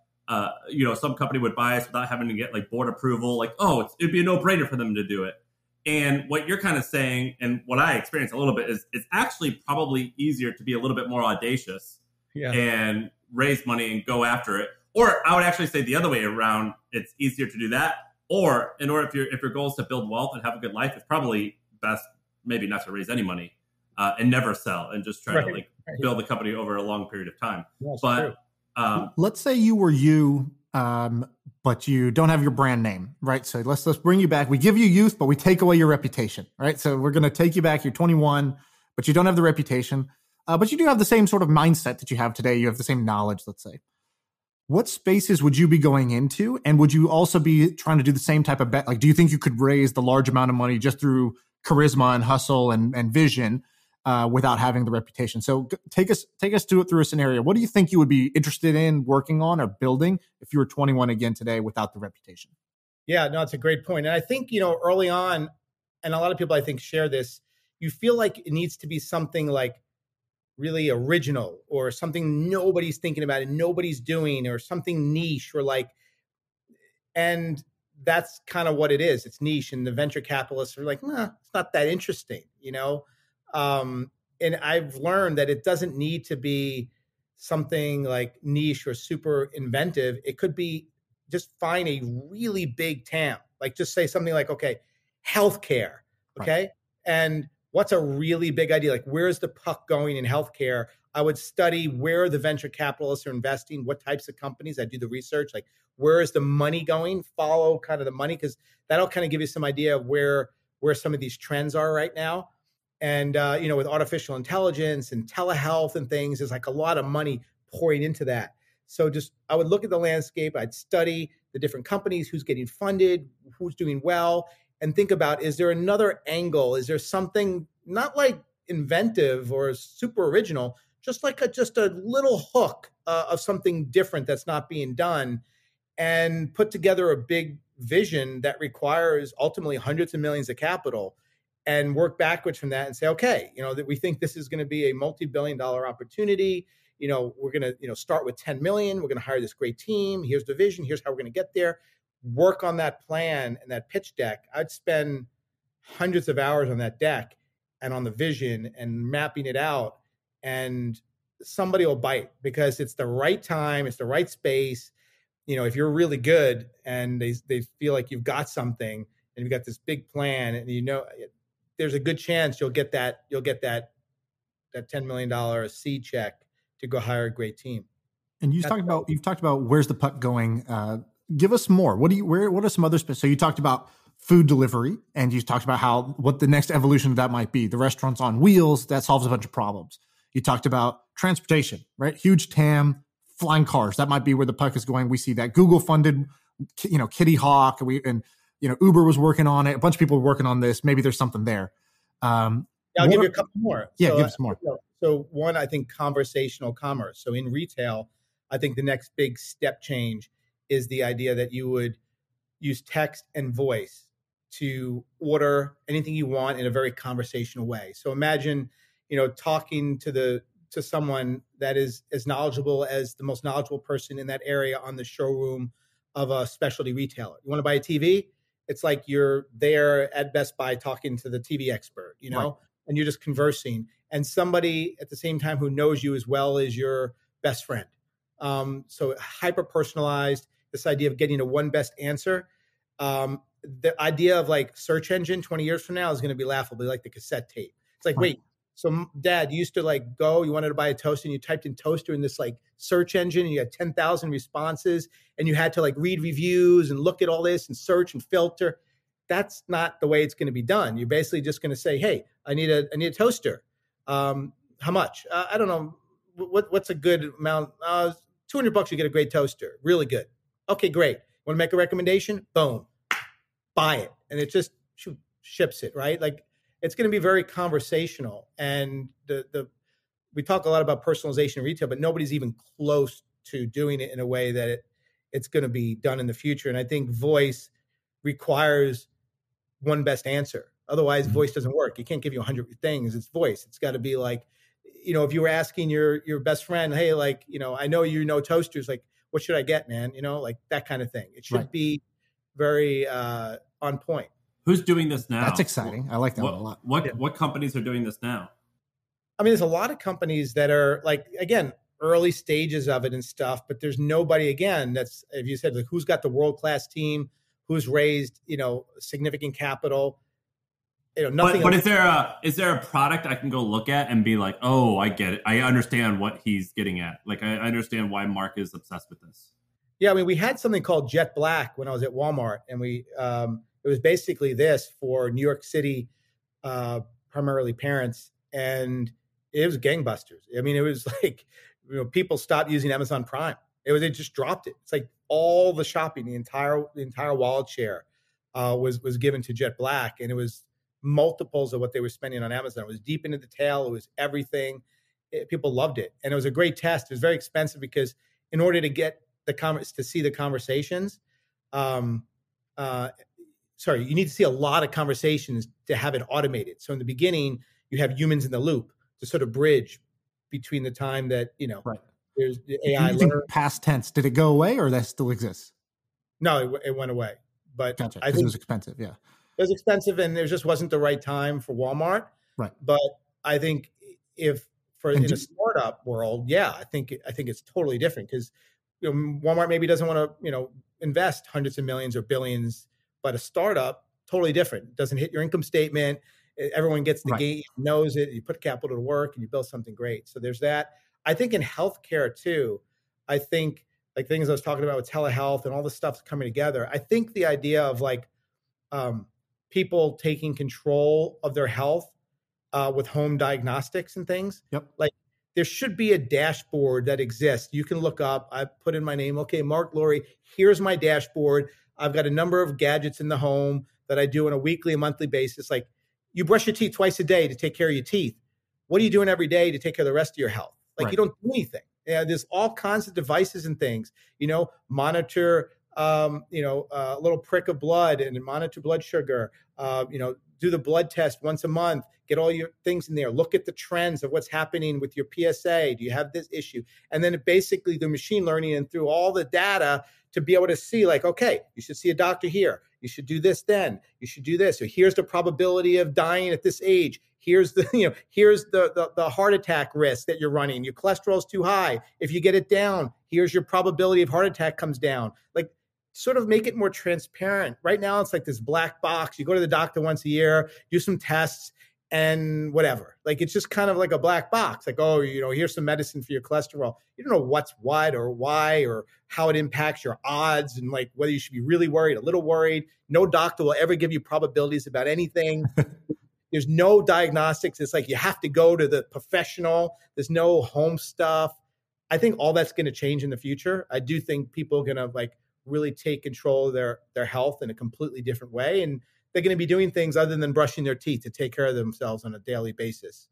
some company would buy us without having to get like board approval. Like, it'd be a no brainer for them to do it. And what you're kind of saying, and what I experienced a little bit, is it's actually probably easier to be a little bit more audacious and raise money and go after it. Or I would actually say the other way around, it's easier to do that. Or in order, if your goal is to build wealth and have a good life, it's probably best maybe not to raise any money and never sell and just try to build the company over a long period of time. But let's say you were you. But you don't have your brand name, right? So let's bring you back. We give you youth, but we take away your reputation, right? So we're going to take you back. You're 21, but you don't have the reputation. But you do have the same sort of mindset that you have today. You have the same knowledge, let's say. What spaces would you be going into? And would you also be trying to do the same type of bet? Like, do you think you could raise the large amount of money just through charisma and hustle and vision without having the reputation? So take us through a scenario. What do you think you would be interested in working on or building if you were 21 again today without the reputation? Yeah, no, it's a great point. And I think, early on, and a lot of people I think share this, you feel like it needs to be something like really original or something nobody's thinking about and nobody's doing or something niche and that's kind of what it is. It's niche. And the venture capitalists are like, it's not that interesting, and I've learned that it doesn't need to be something like niche or super inventive. It could be just find a really big TAM, like just say something like, okay, healthcare. Okay. Right. And what's a really big idea? Like, where's the puck going in healthcare? I would study where the venture capitalists are investing, what types of companies. I do the research, like where is the money going? Follow kind of the money, because that'll kind of give you some idea of where some of these trends are right now. And, with artificial intelligence and telehealth and things, there's like a lot of money pouring into that. So I would look at the landscape. I'd study the different companies, who's getting funded, who's doing well, and think about, is there another angle? Is there something not like inventive or super original, just like a little hook of something different that's not being done, and put together a big vision that requires ultimately hundreds of millions of capital, and work backwards from that and say, okay, that we think this is going to be a multi-billion-dollar opportunity. We're going to, start with 10 million. We're going to hire this great team. Here's the vision. Here's how we're going to get there. Work on that plan and that pitch deck. I'd spend hundreds of hours on that deck and on the vision and mapping it out, and somebody will bite because it's the right time. It's the right space. If you're really good and they feel like you've got something and you've got this big plan, and there's a good chance you'll get that $10 million seed check to go hire a great team. And you've talked about where's the puck going. Give us more. What are some other spaces? So you talked about food delivery, and you talked about what the next evolution of that might be. The restaurants on wheels, that solves a bunch of problems. You talked about transportation, right? Huge TAM, flying cars. That might be where the puck is going. We see that Google funded, Kitty Hawk, and Uber was working on it. A bunch of people were working on this. Maybe there's something there. I'll give you a couple more. Yeah, give us more. So one, I think conversational commerce. So in retail, I think the next big step change is the idea that you would use text and voice to order anything you want in a very conversational way. So imagine, talking to someone that is as knowledgeable as the most knowledgeable person in that area on the showroom of a specialty retailer. You want to buy a TV? It's like you're there at Best Buy talking to the TV expert, right. And you're just conversing, and somebody at the same time who knows you as well as your best friend. So hyper personalized, this idea of getting a one best answer. The idea of like search engine 20 years from now is going to be laughable, like the cassette tape. It's like, wait, So Dad, you used to like you wanted to buy a toaster and you typed in toaster in this like search engine and you had 10,000 responses and you had to like read reviews and look at all this and search and filter. That's not the way it's going to be done. You're basically just going to say, hey, I need a toaster. How much? I don't know. What's a good amount? $200, you get a great toaster. Really good. Okay, great. Want to make a recommendation? Boom. Buy it. And it just ships it, right? Like, it's going to be very conversational. And we talk a lot about personalization in retail, but nobody's even close to doing it in a way that it's going to be done in the future. And I think voice requires one best answer. Otherwise, voice doesn't work. You can't give you 100 things. It's voice. It's got to be like, if you were asking your best friend, hey, like, I know toasters, like, what should I get, man? Like that kind of thing. It should be very on point. Who's doing this now? That's exciting. I like that one a lot. What companies are doing this now? I mean, there's a lot of companies that are like, again, early stages of it and stuff, but there's nobody, again, that's, if you said, like, who's got the world-class team, who's raised, significant capital, nothing. But is there a product I can go look at and be like, oh, I get it. I understand what he's getting at. Like, I understand why Mark is obsessed with this. Yeah. I mean, we had something called Jet Black when I was at Walmart, and it was basically this for New York City, primarily parents, and it was gangbusters. I mean, it was like, people stopped using Amazon Prime. They just dropped it. It's like all the shopping, the entire wallet share was given to Jet Black, and it was multiples of what they were spending on Amazon. It was deep into the tail. It was everything. People loved it, and it was a great test. It was very expensive because in order to get to see the conversations, you need to see a lot of conversations to have it automated. So in the beginning, you have humans in the loop to sort of bridge between the time that, there's the AI. Past tense, did it go away or that still exists? No, it went away. But gotcha, I think it was expensive. Yeah. It was expensive and there just wasn't the right time for Walmart. Right. But I think in a startup world, I think it's totally different because Walmart maybe doesn't want to, invest hundreds of millions or billions. But a startup, totally different. It doesn't hit your income statement. Everyone gets the gate, knows it. You put capital to work and you build something great. So there's that. I think in healthcare too, I think like things I was talking about with telehealth and all this stuff's coming together. I think the idea of like people taking control of their health with home diagnostics and things. Yep. Like there should be a dashboard that exists. You can look up, I put in my name. Okay, Mark Lowry, here's my dashboard. I've got a number of gadgets in the home that I do on a weekly and monthly basis. Like you brush your teeth twice a day to take care of your teeth. What are you doing every day to take care of the rest of your health? Like you don't do anything. There's all kinds of devices and things, monitor, a little prick of blood and monitor blood sugar, do the blood test once a month, get all your things in there, look at the trends of what's happening with your PSA. Do you have this issue? And then basically the machine learning and through all the data to be able to see like, okay, you should see a doctor here. You should do this then. You should do this. So here's the probability of dying at this age. Here's the heart attack risk that you're running. Your cholesterol's too high. If you get it down, here's your probability of heart attack comes down. Like sort of make it more transparent. Right now, it's like this black box. You go to the doctor once a year, do some tests, and whatever. Like it's just kind of like a black box. Like, oh, here's some medicine for your cholesterol. You don't know what's what or why or how it impacts your odds and like whether you should be really worried, a little worried. No doctor will ever give you probabilities about anything. There's no diagnostics. It's like you have to go to the professional. There's no home stuff. I think all that's going to change in the future. I do think people are going to like really take control of their health in a completely different way. And they're going to be doing things other than brushing their teeth to take care of themselves on a daily basis.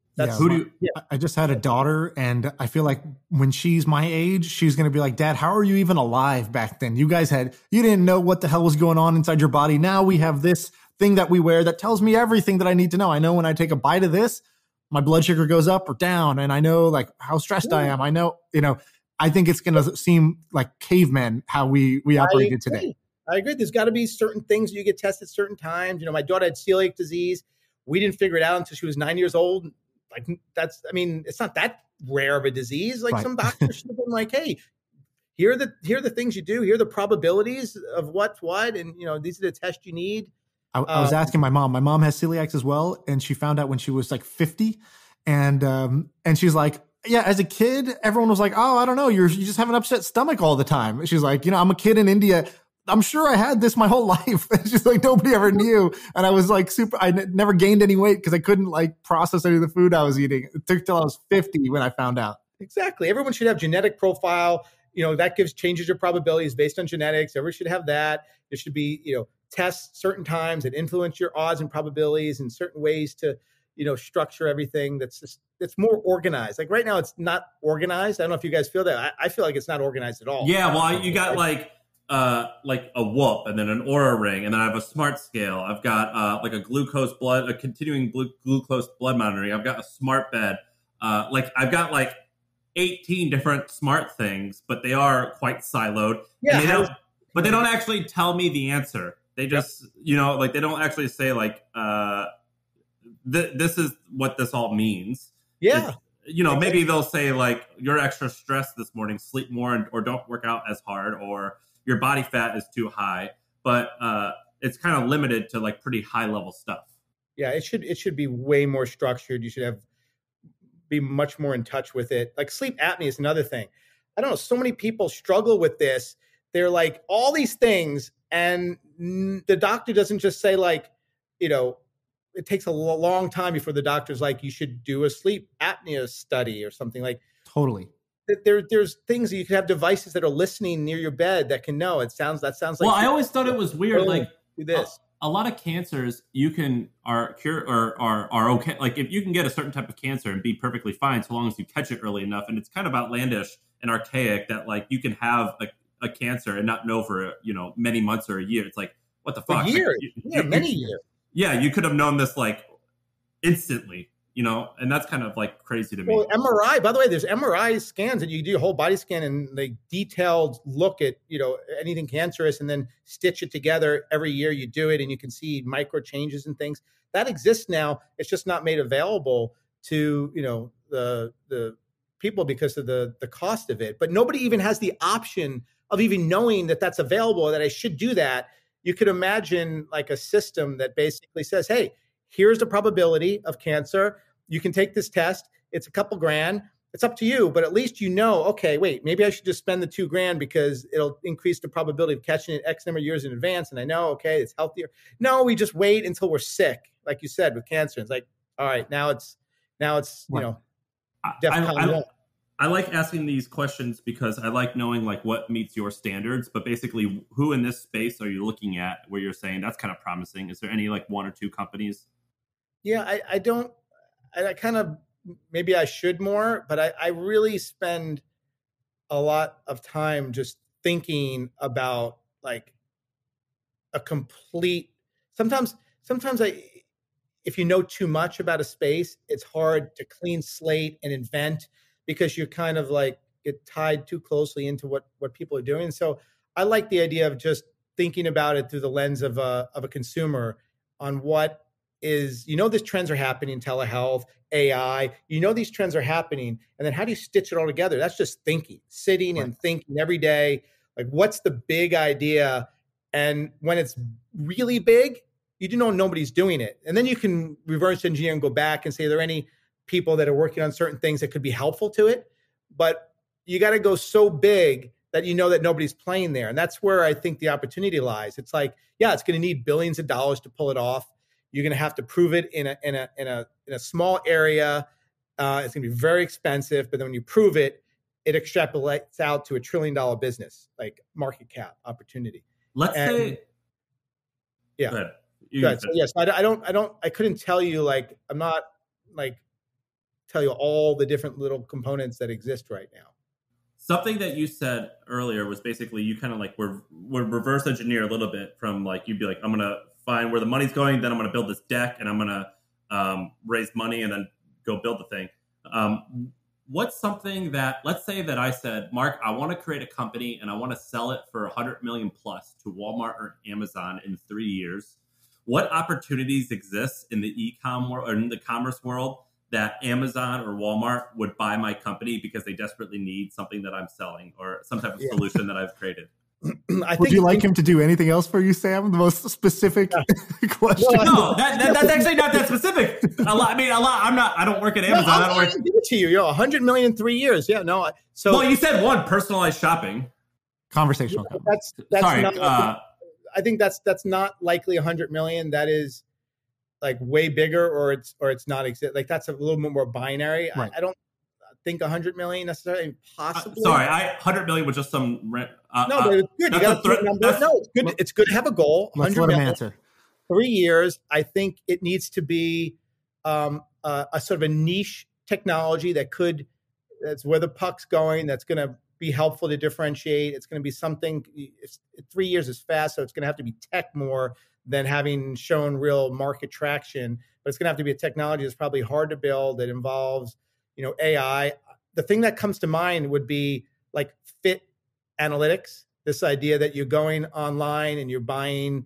I just had a daughter and I feel like when she's my age, she's going to be like, Dad, how are you even alive back then? You didn't know what the hell was going on inside your body. Now we have this thing that we wear that tells me everything that I need to know. I know when I take a bite of this, my blood sugar goes up or down. And I know like how stressed I am. I know, I think it's going to seem like cavemen, how we operated today. I agree. There's got to be certain things you get tested certain times. My daughter had celiac disease. We didn't figure it out until she was 9 years old. Like it's not that rare of a disease. Like some doctors should have been like, hey, here are the things you do. Here are the probabilities of what's what. And, these are the tests you need. I was asking my mom. My mom has celiac as well, and she found out when she was like 50, and she's like, yeah, as a kid, everyone was like, oh, I don't know, you just have an upset stomach all the time. She's like, I'm a kid in India. I'm sure I had this my whole life. It's just like nobody ever knew. And I was like I never gained any weight because I couldn't like process any of the food I was eating. It took till I was 50 when I found out. Exactly. Everyone should have genetic profile. That changes your probabilities based on genetics. Everyone should have that. There should be, tests certain times that influence your odds and probabilities in certain ways to, structure everything that's more organized. Like right now, it's not organized. I don't know if you guys feel that. I feel like it's not organized at all. Yeah. Well, you got like a Whoop and then an Oura Ring, and then I have a smart scale. I've got like a continuing glucose blood monitoring. I've got a smart bed. I've got like 18 different smart things, but they are quite siloed. Yeah. But they don't actually tell me the answer. They just, they don't actually say like, this is what this all means. Yeah. Maybe they'll say like, you're extra stressed this morning, sleep more, or don't work out as hard, or your body fat is too high. But it's kind of limited to like pretty high level stuff. Yeah, it should be way more structured. You should be much more in touch with it. Like sleep apnea is another thing. I don't know. So many people struggle with this. They're like all these things, and the doctor doesn't just say like, it takes a long time before the doctor's like, you should do a sleep apnea study or something like. Totally. There's things that you can have devices that are listening near your bed that can know. That sounds like. Well, I always thought it was weird. Like do this. A lot of cancers are cured or are okay. Like if you can get a certain type of cancer and be perfectly fine so long as you catch it early enough. And it's kind of outlandish and archaic that like you can have a cancer and not know for many months or a year. It's like, what the fuck? Years. Many years. Yeah, you could have known this like instantly, and that's kind of like crazy to me. Well, MRI, by the way, there's MRI scans that you do a whole body scan and they detailed look at, anything cancerous and then stitch it together. Every year you do it and you can see micro changes and things. That exists now. It's just not made available to, the people because of the cost of it. But nobody even has the option of even knowing that that's available, that I should do that. You could imagine like a system that basically says, hey, here's the probability of cancer. You can take this test. It's a couple grand. It's up to you, but at least okay, wait, maybe I should just spend the $2,000 because it'll increase the probability of catching it X number of years in advance. And I know, okay, it's healthier. No, we just wait until we're sick, like you said, with cancer. It's like, all right, now it's right. I like asking these questions because I like knowing like what meets your standards, but basically who in this space are you looking at where you're saying that's kind of promising? Is there any like one or two companies? Yeah, I don't, I kind of, maybe I should more, but I really spend a lot of time just thinking about like a complete, sometimes if you know too much about a space, it's hard to clean slate and invent because you kind of like get tied too closely into what people are doing. So I like the idea of just thinking about it through the lens of a consumer on what is, these trends are happening, telehealth, AI, these trends are happening. And then how do you stitch it all together? That's just sitting and thinking every day, like what's the big idea? And when it's really big, you know nobody's doing it. And then you can reverse engineer and go back and say, are there any people that are working on certain things that could be helpful to it? But you got to go so big that that nobody's playing there. And that's where I think the opportunity lies. It's like, yeah, it's going to need billions of dollars to pull it off. You're going to have to prove it in a small area. It's going to be very expensive, but then when you prove it, it extrapolates out to $1 trillion business, like market cap opportunity. Let's say, yeah. Go ahead. So yes, I couldn't tell you like, I'm not like tell you all the different little components that exist right now. Something that you said earlier was basically you kind of like we're reverse engineer a little bit from like, you'd be like, I'm going to find where the money's going, then I'm going to build this deck and I'm going to raise money and then go build the thing. What's something that, let's say that I said, Mark, I want to create a company and I want to sell it for 100 million plus to Walmart or Amazon in 3 years. What opportunities exist in the e-com world or in the commerce world that Amazon or Walmart would buy my company because they desperately need something that I'm selling or some type of solution that I've created? Would you like him to do anything else for you, Sam? The most specific question. No, that's actually not that specific. I don't work at Amazon. I don't work. Give it to you. $100 million in 3 years. Yeah, no. So well, you said one, personalized shopping. Conversational. That's sorry. Not, I think that's not likely 100 million. That is like way bigger, or it's not exist. Like that's a little bit more binary. Right. I don't think 100 million necessarily possible. Sorry, 100 million was just some. No, but it's good. You got to number. No, it's good. It's good to have a goal. Let's let him answer. 3 years. I think it needs to be a sort of a niche technology that's where the puck's going. That's going to be helpful to differentiate. It's going to be something. 3 years is fast, so it's going to have to be tech more than having shown real market traction. But it's going to have to be a technology that's probably hard to build, that involves AI. The thing that comes to mind would be like fit analytics. This idea that you're going online and you're buying,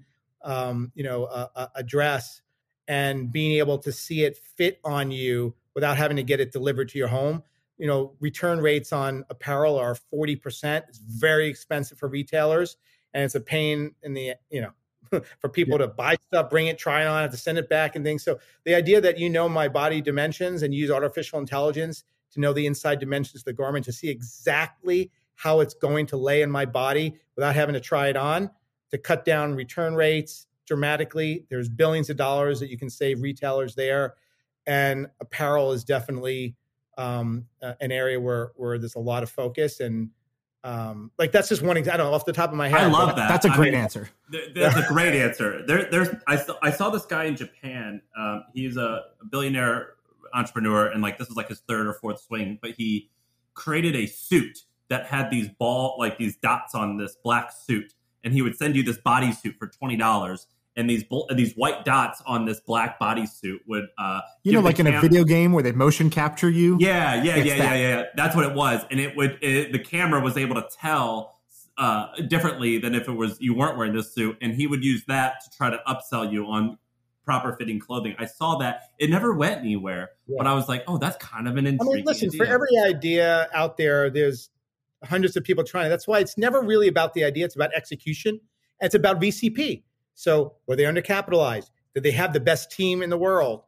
a dress and being able to see it fit on you without having to get it delivered to your home. Return rates on apparel are 40%. It's very expensive for retailers, and it's a pain in the, for people to buy stuff, bring it, try it on, have to send it back and things. So the idea that my body dimensions and use artificial intelligence to know the inside dimensions of the garment, to see exactly how it's going to lay in my body without having to try it on, to cut down return rates dramatically. There's billions of dollars that you can save retailers there. And apparel is definitely an area where there's a lot of focus. And that's just one example. I don't know, off the top of my head. I love that. That's a great answer. That's a great answer. I saw this guy in Japan. He's a billionaire entrepreneur, and this is his third or fourth swing. But he created a suit that had these dots on this black suit, and he would send you this bodysuit for $20. And these white dots on this black bodysuit would, in a video game where they motion capture you. Yeah. That's what it was, and the camera was able to tell differently than if you weren't wearing this suit, and he would use that to try to upsell you on proper fitting clothing. I saw that. It never went anywhere, but I was like, oh, that's kind of an intriguing listen, idea. For every idea out there, there's hundreds of people trying it. That's why it's never really about the idea. It's about execution. It's about VCP. So were they undercapitalized? Did they have the best team in the world?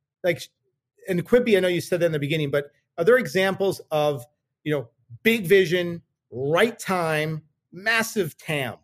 And Quibi, I know you said that in the beginning, but are there examples of, big vision, right time, massive TAM,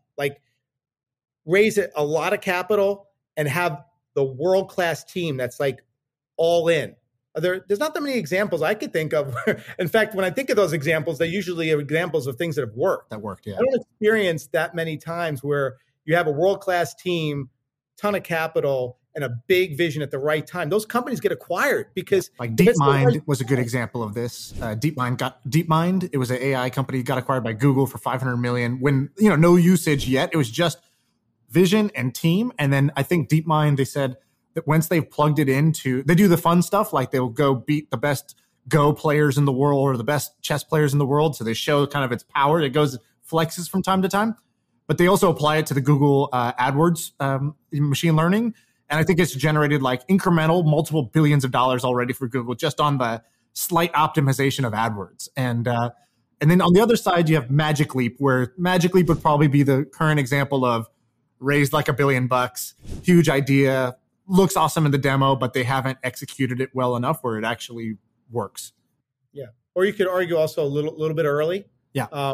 raise a lot of capital and have the world-class team that's all in? There's not that many examples I could think of. In fact, when I think of those examples, they usually are examples of things that have worked. That worked, yeah. I don't experience that many times where you have a world-class team, ton of capital, and a big vision at the right time. Those companies get acquired because DeepMind was a good example of this. DeepMind. It was an AI company, got acquired by Google for $500 million. When no usage yet, it was just vision and team. And then I think DeepMind, they said that once they've plugged it into, they do the fun stuff, they'll go beat the best Go players in the world or the best chess players in the world. So they show kind of its power. It flexes from time to time. But they also apply it to the Google AdWords machine learning. And I think it's generated incremental multiple billions of dollars already for Google just on the slight optimization of AdWords. And then on the other side, you have Magic Leap, where Magic Leap would probably be the current example of raised $1 billion, huge idea, looks awesome in the demo, but they haven't executed it well enough where it actually works. Yeah. Or you could argue also a little bit early. Yeah.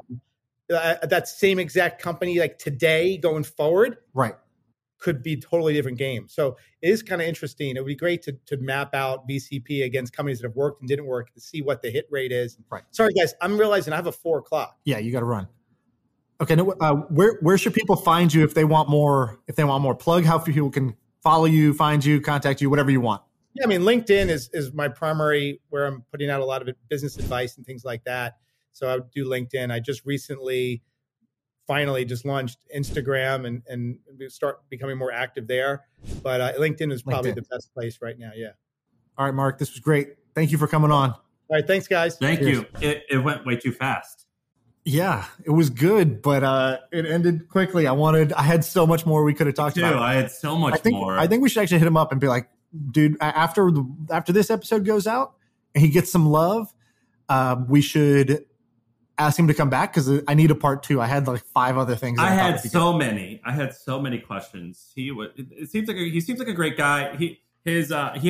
That same exact company, today going forward, right, could be a totally different game. So it is kind of interesting. It would be great to map out VCP against companies that have worked and didn't work to see what the hit rate is. Right. Sorry, guys, I'm realizing I have a 4:00. Yeah, you got to run. Okay, where should people find you if they want more? If they want more, plug how people can follow you, find you, contact you, whatever you want. Yeah, LinkedIn is my primary, where I'm putting out a lot of business advice and things like that. So I would do LinkedIn. I just recently, finally, just launched Instagram and start becoming more active there. But LinkedIn is probably the best place right now. Yeah. All right, Mark, this was great. Thank you for coming on. All right, thanks, guys. Thank you. It went way too fast. Yeah, it was good, but it ended quickly. I had so much more we could have talked about. I had so much more. I think we should actually hit him up and be like, dude, after this episode goes out and he gets some love, we should ask him to come back because I need a part 2. I had like 5 other things. I had so many questions. It seems like he seems like a great guy. He's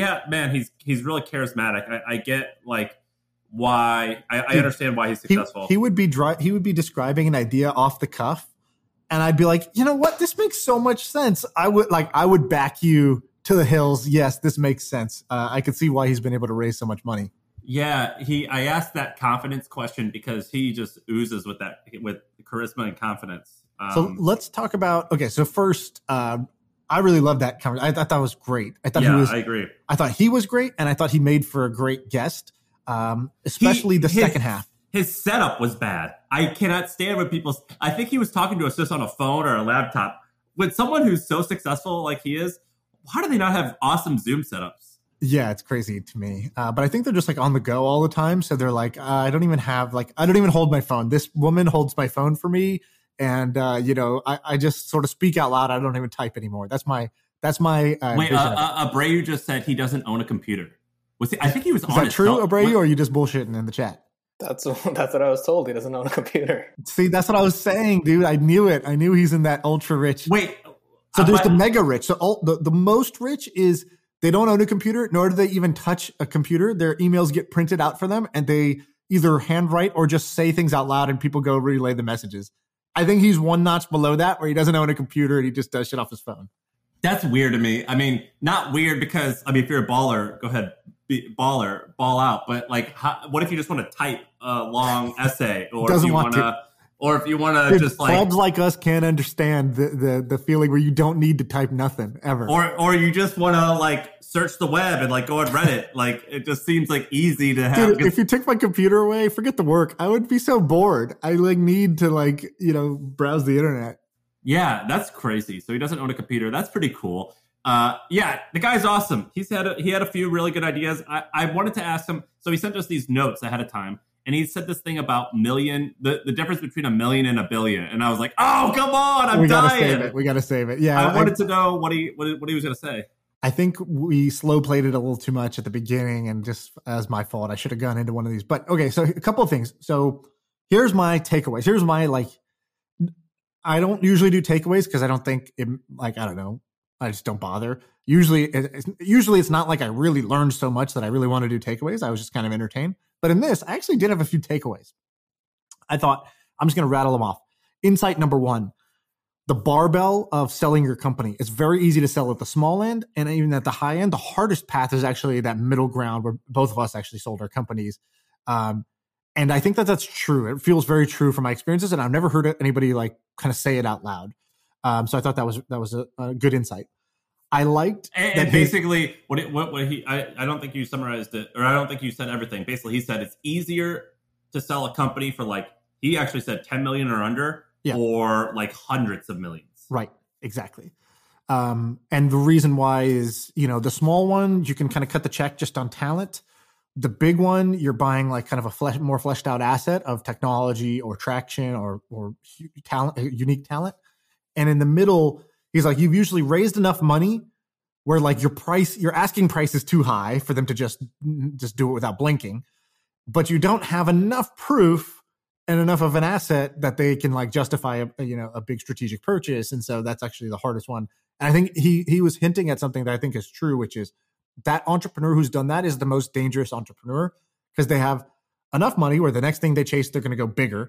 really charismatic. I get like why I understand why he's successful. He would be describing an idea off the cuff, and I'd be like, you know what, this makes so much sense. I would back you to the hills. Yes, this makes sense. I could see why he's been able to raise so much money. Yeah, I asked that confidence question because he just oozes with charisma and confidence. So let's talk about, okay, so first, I really loved that conversation. I thought it was great. I agree. I thought he was great, and I thought he made for a great guest, especially the second half. His setup was bad. I cannot stand when I think he was talking to us just on a phone or a laptop. With someone who's so successful like he is, why do they not have awesome Zoom setups? Yeah, it's crazy to me. But I think they're just like on the go all the time. So they're like, I don't even hold my phone. This woman holds my phone for me. And, I just sort of speak out loud. I don't even type anymore. That's my wait, Abreu just said he doesn't own a computer. I think he was honest. Is that true, Abreu, or are you just bullshitting in the chat? That's what I was told. He doesn't own a computer. See, that's what I was saying, dude. I knew it. I knew he's in that ultra rich. Wait. So there's the mega rich. So the most rich is they don't own a computer, nor do they even touch a computer. Their emails get printed out for them, and they either handwrite or just say things out loud, and people go relay the messages. I think he's one notch below that, where he doesn't own a computer and he just does shit off his phone. That's weird to me. I mean, not weird because, if you're a baller, go ahead, ball out. But like, what if you just want to type a long essay, or if you want to, or if you want to just like clubs like us can't understand the feeling where you don't need to type nothing ever, or you just want to like search the web and like go on Reddit. Like it just seems like easy to have. Dude, if you took my computer away, forget the work. I would be so bored. I like need to browse the internet. Yeah, that's crazy. So he doesn't own a computer. That's pretty cool. Yeah, the guy's awesome. He had a few really good ideas. I wanted to ask him. So he sent us these notes ahead of time, and he said this thing about the difference between $1 million and $1 billion. And I was like, oh, come on, we gotta save it. Yeah, I wanted to know what he was going to say. I think we slow played it a little too much at the beginning, and just as my fault. I should have gone into one of these. But okay, so a couple of things. So here's my takeaways. Here's my I don't usually do takeaways because I don't think it, I don't know. I just don't bother. Usually it's not like I really learned so much that I really want to do takeaways. I was just kind of entertained. But in this, I actually did have a few takeaways. I thought I'm just going to rattle them off. Insight number 1, the barbell of selling your company. It's very easy to sell at the small end and even at the high end. The hardest path is actually that middle ground where both of us actually sold our companies. And I think that's true. It feels very true from my experiences, and I've never heard anybody kind of say it out loud. So I thought that was a good insight. I liked and basically what he. I don't think you summarized it, or I don't think you said everything. Basically, he said it's easier to sell a company for he actually said 10 million or under, or hundreds of millions. Right. Exactly. And the reason why is the small one you can kind of cut the check just on talent. The big one, you're buying kind of a more fleshed out asset of technology or traction or talent, unique talent. And in the middle, he's like, you've usually raised enough money where your asking price is too high for them to just do it without blinking, but you don't have enough proof and enough of an asset that they can justify a big strategic purchase. And so that's actually the hardest one. And I think he was hinting at something that I think is true, which is that entrepreneur who's done that is the most dangerous entrepreneur because they have enough money where the next thing they chase, they're going to go bigger.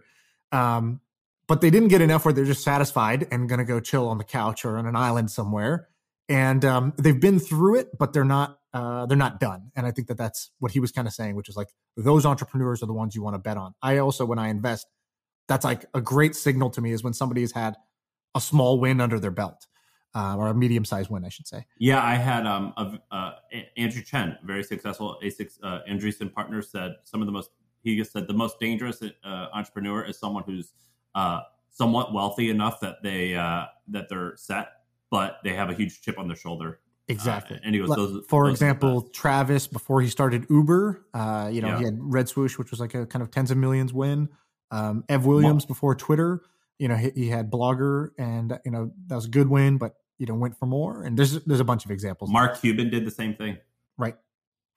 But they didn't get enough where they're just satisfied and going to go chill on the couch or on an island somewhere. And they've been through it, but they're not done. And I think that's what he was kind of saying, which is those entrepreneurs are the ones you want to bet on. I also, when I invest, that's a great signal to me is when somebody has had a small win under their belt. Or a medium-sized win, I should say. Yeah, I had Andrew Chen, very successful A6 Andreessen Partners, said he said the most dangerous entrepreneur is someone who's somewhat wealthy enough that they're set, but they have a huge chip on their shoulder. Exactly. And he goes, for example, Travis, before he started Uber, he had Red Swoosh, which was a kind of tens of millions win. Ev Williams before Twitter, he had Blogger, and that was a good win, but went for more. And there's a bunch of examples. Mark Cuban did the same thing. Right.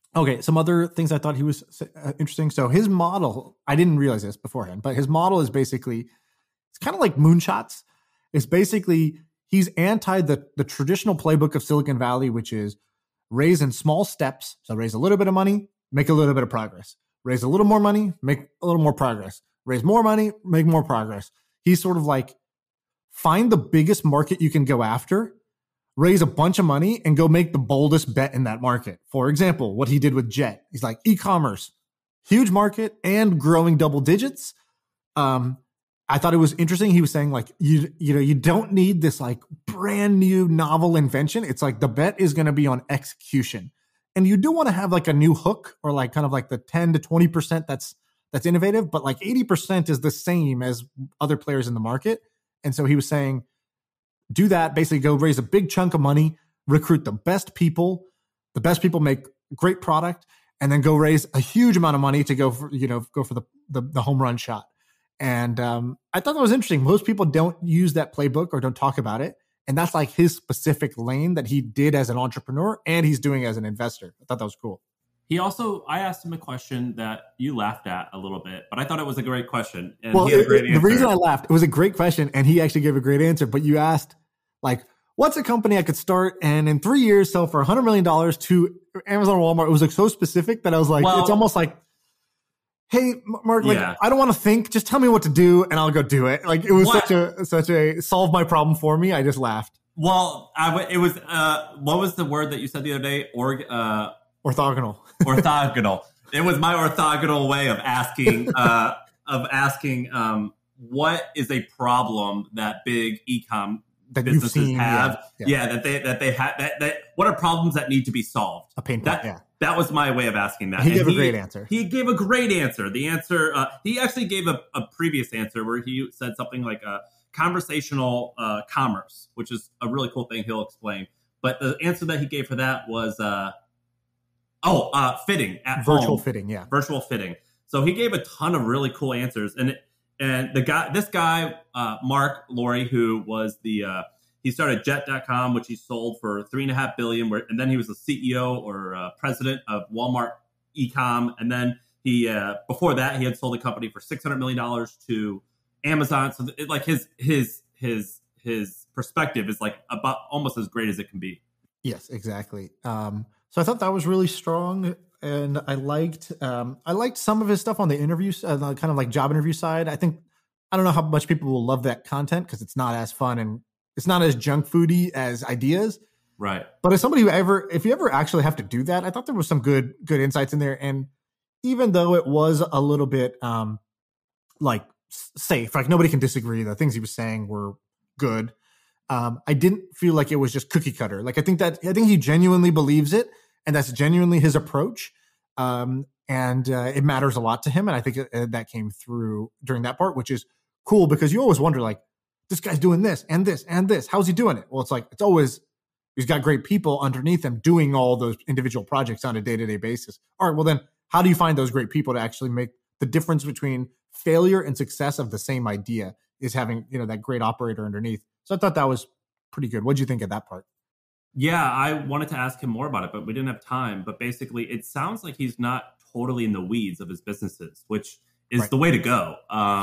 Okay, some other things I thought he was interesting. So his model, I didn't realize this beforehand, but his model is basically, it's kind of like moonshots. It's basically, he's anti the traditional playbook of Silicon Valley, which is raise in small steps. So raise a little bit of money, make a little bit of progress. Raise a little more money, make a little more progress. Raise more money, make more progress. He's sort of like, find the biggest market you can go after, raise a bunch of money, and go make the boldest bet in that market. For example, what he did with Jet. He's like, e-commerce, huge market and growing double digits. I thought it was interesting. He was saying like, you don't need this like brand new novel invention. It's like the bet is going to be on execution. And you do want to have like a new hook or like kind of like the 10 to 20% that's innovative, but like 80% is the same as other players in the market. And so he was saying, do that, basically go raise a big chunk of money, recruit the best people make great product, and then go raise a huge amount of money to go for the home run shot. And I thought that was interesting. Most people don't use that playbook or don't talk about it. And that's like his specific lane that he did as an entrepreneur and he's doing as an investor. I thought that was cool. I asked him a question that you laughed at a little bit, but I thought it was a great question. And well, he had a great answer. The reason I laughed, it was a great question and he actually gave a great answer, but you asked like, what's a company I could start and in 3 years sell for $100 million to Amazon or Walmart? It was like so specific that I was like, it's almost like, hey, Mark, like, I don't want to think. Just tell me what to do, and I'll go do it. Like it was such a solve my problem for me. I just laughed. Well, it was what was the word that you said the other day? Orthogonal. Orthogonal. It was my orthogonal way of asking what is a problem that big e-com businesses have? That they have. That what are problems that need to be solved? A pain point. That was my way of asking that. He gave a great answer. He gave a great answer. The answer, he actually gave a previous answer where he said something like conversational commerce, which is a really cool thing he'll explain. But the answer that he gave for that was, fitting at home. Virtual fitting, yeah. Virtual fitting. So he gave a ton of really cool answers. And this guy, Mark Lowry, who was he started Jet.com, which he sold for $3.5 billion, and then he was the CEO or president of Walmart e-com, and then he before that he had sold the company for $600 million to Amazon. So his perspective is like about almost as great as it can be. Yes, exactly. So I thought that was really strong, and I liked some of his stuff on the interviews, kind of like job interview side. I don't know how much people will love that content because it's not as fun and it's not as junk foody as ideas. Right. But as somebody if you ever actually have to do that, I thought there was some good insights in there. And even though it was a little bit like safe, like nobody can disagree, the things he was saying were good. I didn't feel like it was just cookie cutter. Like I think he genuinely believes it, and that's genuinely his approach. And it matters a lot to him. And I think that came through during that part, which is cool because you always wonder like, this guy's doing this and this and this. How's he doing it? Well, it's like, it's always, he's got great people underneath him doing all those individual projects on a day-to-day basis. All right, well then how do you find those great people to actually make the difference between failure and success of the same idea is having, that great operator underneath. So I thought that was pretty good. What'd you think of that part? Yeah, I wanted to ask him more about it, but we didn't have time. But basically it sounds like he's not totally in the weeds of his businesses, which is the way to go.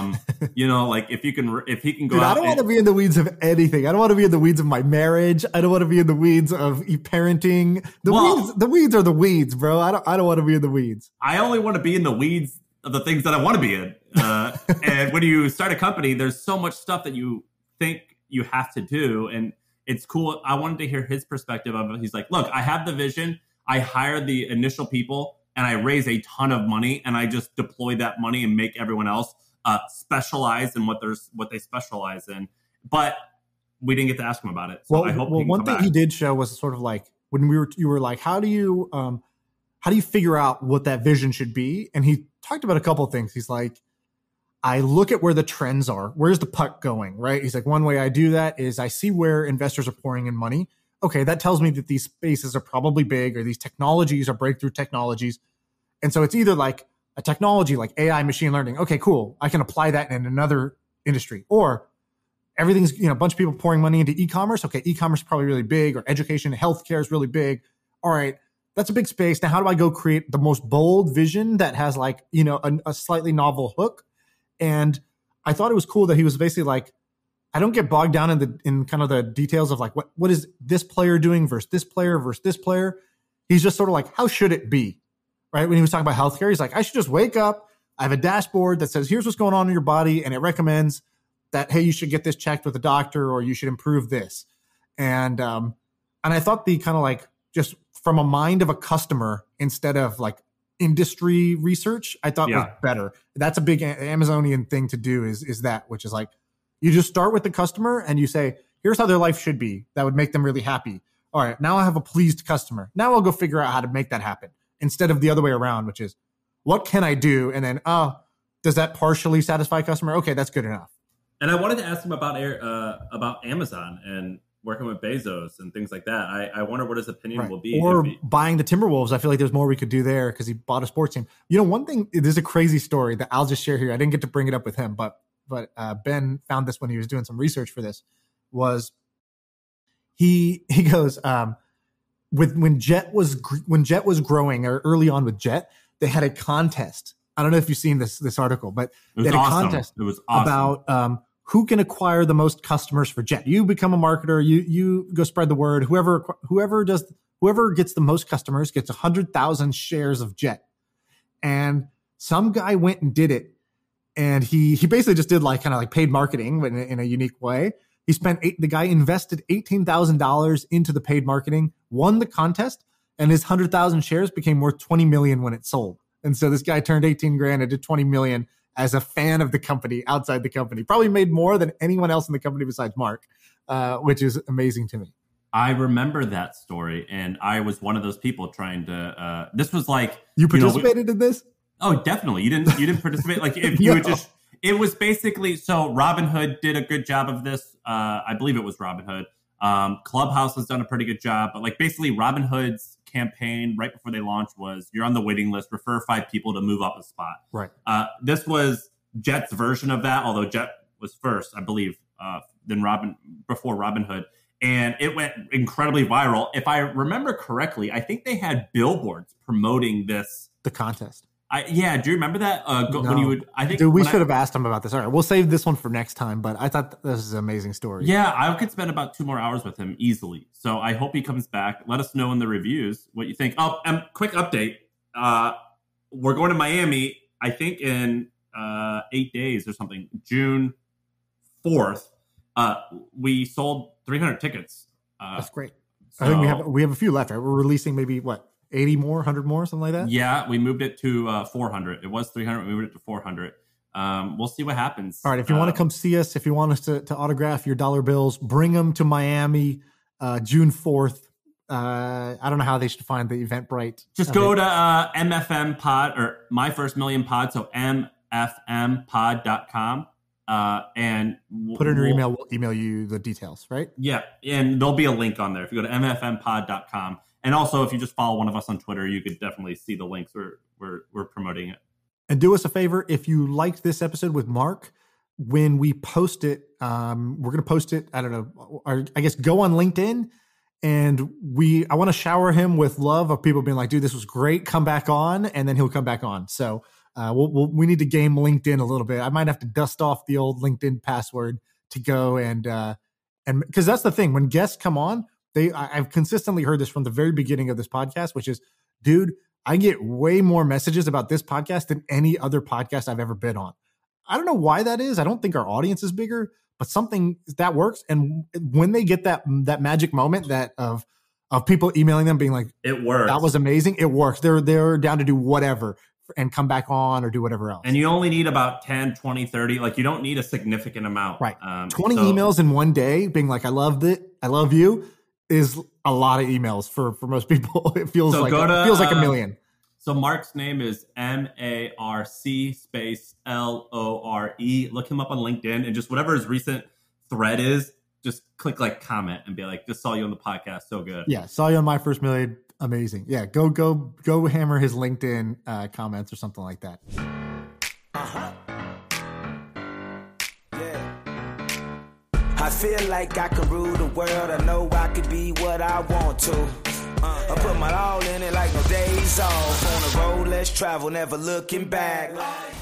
Like if he can go Dude, out. I don't want to be in the weeds of anything. I don't want to be in the weeds of my marriage. I don't want to be in the weeds of parenting. The weeds are the weeds, bro. I don't want to be in the weeds. I only want to be in the weeds of the things that I want to be in. And when you start a company, there's so much stuff that you think you have to do. And it's cool. I wanted to hear his perspective of it. He's like, look, I have the vision. I hired the initial people. And I raise a ton of money, and I just deploy that money and make everyone else specialize in what they specialize in. But we didn't get to ask him about it. So I hope. Well, one thing he did show was sort of like when you were like, how do you figure out what that vision should be? And he talked about a couple of things. He's like, I look at where the trends are. Where's the puck going? Right? He's like, one way I do that is I see where investors are pouring in money. Okay, that tells me that these spaces are probably big or these technologies are breakthrough technologies. And so it's either like a technology like AI, machine learning. Okay, cool. I can apply that in another industry. Or everything's, a bunch of people pouring money into e-commerce. Okay, e-commerce is probably really big, or education, healthcare is really big. All right, that's a big space. Now, how do I go create the most bold vision that has like, you know, a slightly novel hook? And I thought it was cool that he was basically like, I don't get bogged down in kind of the details of like, what is this player doing versus this player versus this player. He's just sort of like, how should it be? Right? When he was talking about healthcare, he's like, I should just wake up. I have a dashboard that says, here's what's going on in your body. And it recommends that, hey, you should get this checked with a doctor or you should improve this. And I thought the kind of like just from a mind of a customer instead of like industry research, I thought was better. That's a big Amazonian thing to do is that, which is like, you just start with the customer and you say, here's how their life should be. That would make them really happy. All right, now I have a pleased customer. Now I'll go figure out how to make that happen instead of the other way around, which is what can I do? And then, does that partially satisfy customer? Okay, that's good enough. And I wanted to ask him about Amazon and working with Bezos and things like that. I wonder what his opinion will be. Or buying the Timberwolves. I feel like there's more we could do there because he bought a sports team. You know, one thing, there's a crazy story that I'll just share here. I didn't get to bring it up with him, but Ben found this when he was doing some research for this, was he goes, when Jet was growing, or early on with Jet, they had a contest. I don't know if you've seen this article, but they had a contest about who can acquire the most customers for Jet. You become a marketer, you go spread the word. Whoever gets the most customers gets 100,000 shares of Jet. And some guy went and did it. And he basically just did like kind of like paid marketing in a unique way. The guy invested $18,000 into the paid marketing, won the contest, and his 100,000 shares became worth 20 million when it sold. And so this guy turned 18 grand into 20 million as a fan of the company, outside the company. Probably made more than anyone else in the company besides Mark, which is amazing to me. I remember that story, and I was one of those people trying to. This was like you participated in this. Oh, definitely. You didn't participate. Like if you would just, it was basically, so Robinhood did a good job of this. I believe it was Robinhood. Clubhouse has done a pretty good job, but like basically Robinhood's campaign right before they launched was you're on the waiting list, refer 5 people to move up a spot. Right. This was Jet's version of that, although Jet was first, I believe, before Robinhood. And it went incredibly viral. If I remember correctly, I think they had billboards promoting the contest. Do you remember that? No. When you would, I think, dude, we should have asked him about this. All right, we'll save this one for next time. But I thought this is an amazing story. Yeah, I could spend about 2 more hours with him easily. So I hope he comes back. Let us know in the reviews what you think. Oh, quick update. We're going to Miami, I think in 8 days or something. June 4th. We sold 300 tickets. That's great. So, I think we have a few left. Right? We're releasing maybe 80 more, 100 more, something like that? Yeah, we moved it to 400. It was 300. We moved it to 400. We'll see what happens. All right, if you want to come see us, if you want us to autograph your dollar bills, bring them to Miami June 4th. I don't know how they should find the Eventbrite. Just go to MFM Pod or My First Million Pod, so mfmpod.com. And put in your email. We'll email you the details, right? Yeah, and there'll be a link on there. If you go to mfmpod.com. And also, if you just follow one of us on Twitter, you could definitely see the links. We're promoting it. And do us a favor, if you liked this episode with Mark, when we post it, we're going to post it, I don't know, or I guess go on LinkedIn, and I want to shower him with love of people being like, dude, this was great, come back on, and then he'll come back on. So we need to game LinkedIn a little bit. I might have to dust off the old LinkedIn password to go and because that's the thing, when guests come on, I've consistently heard this from the very beginning of this podcast, which is, dude, I get way more messages about this podcast than any other podcast I've ever been on. I don't know why that is. I don't think our audience is bigger, but something that works. And when they get that magic moment of people emailing them being like, it works, that was amazing, it works. They're down to do whatever and come back on or do whatever else. And you only need about 10, 20, 30. Like you don't need a significant amount. Right. 20 emails in one day being like, I loved it, I love you, is a lot of emails for most people. It feels like a million. So Mark's name is MARC space LORE. Look him up on LinkedIn and just whatever his recent thread is, just click like comment and be like, just saw you on the podcast. So good. Yeah. Saw you on My First Million. Amazing. Yeah. Go hammer his LinkedIn comments or something like that. Uh-huh. I feel like I can rule the world. I know I could be what I want to. I put my all in it like no days off. On the road, let's travel, never looking back.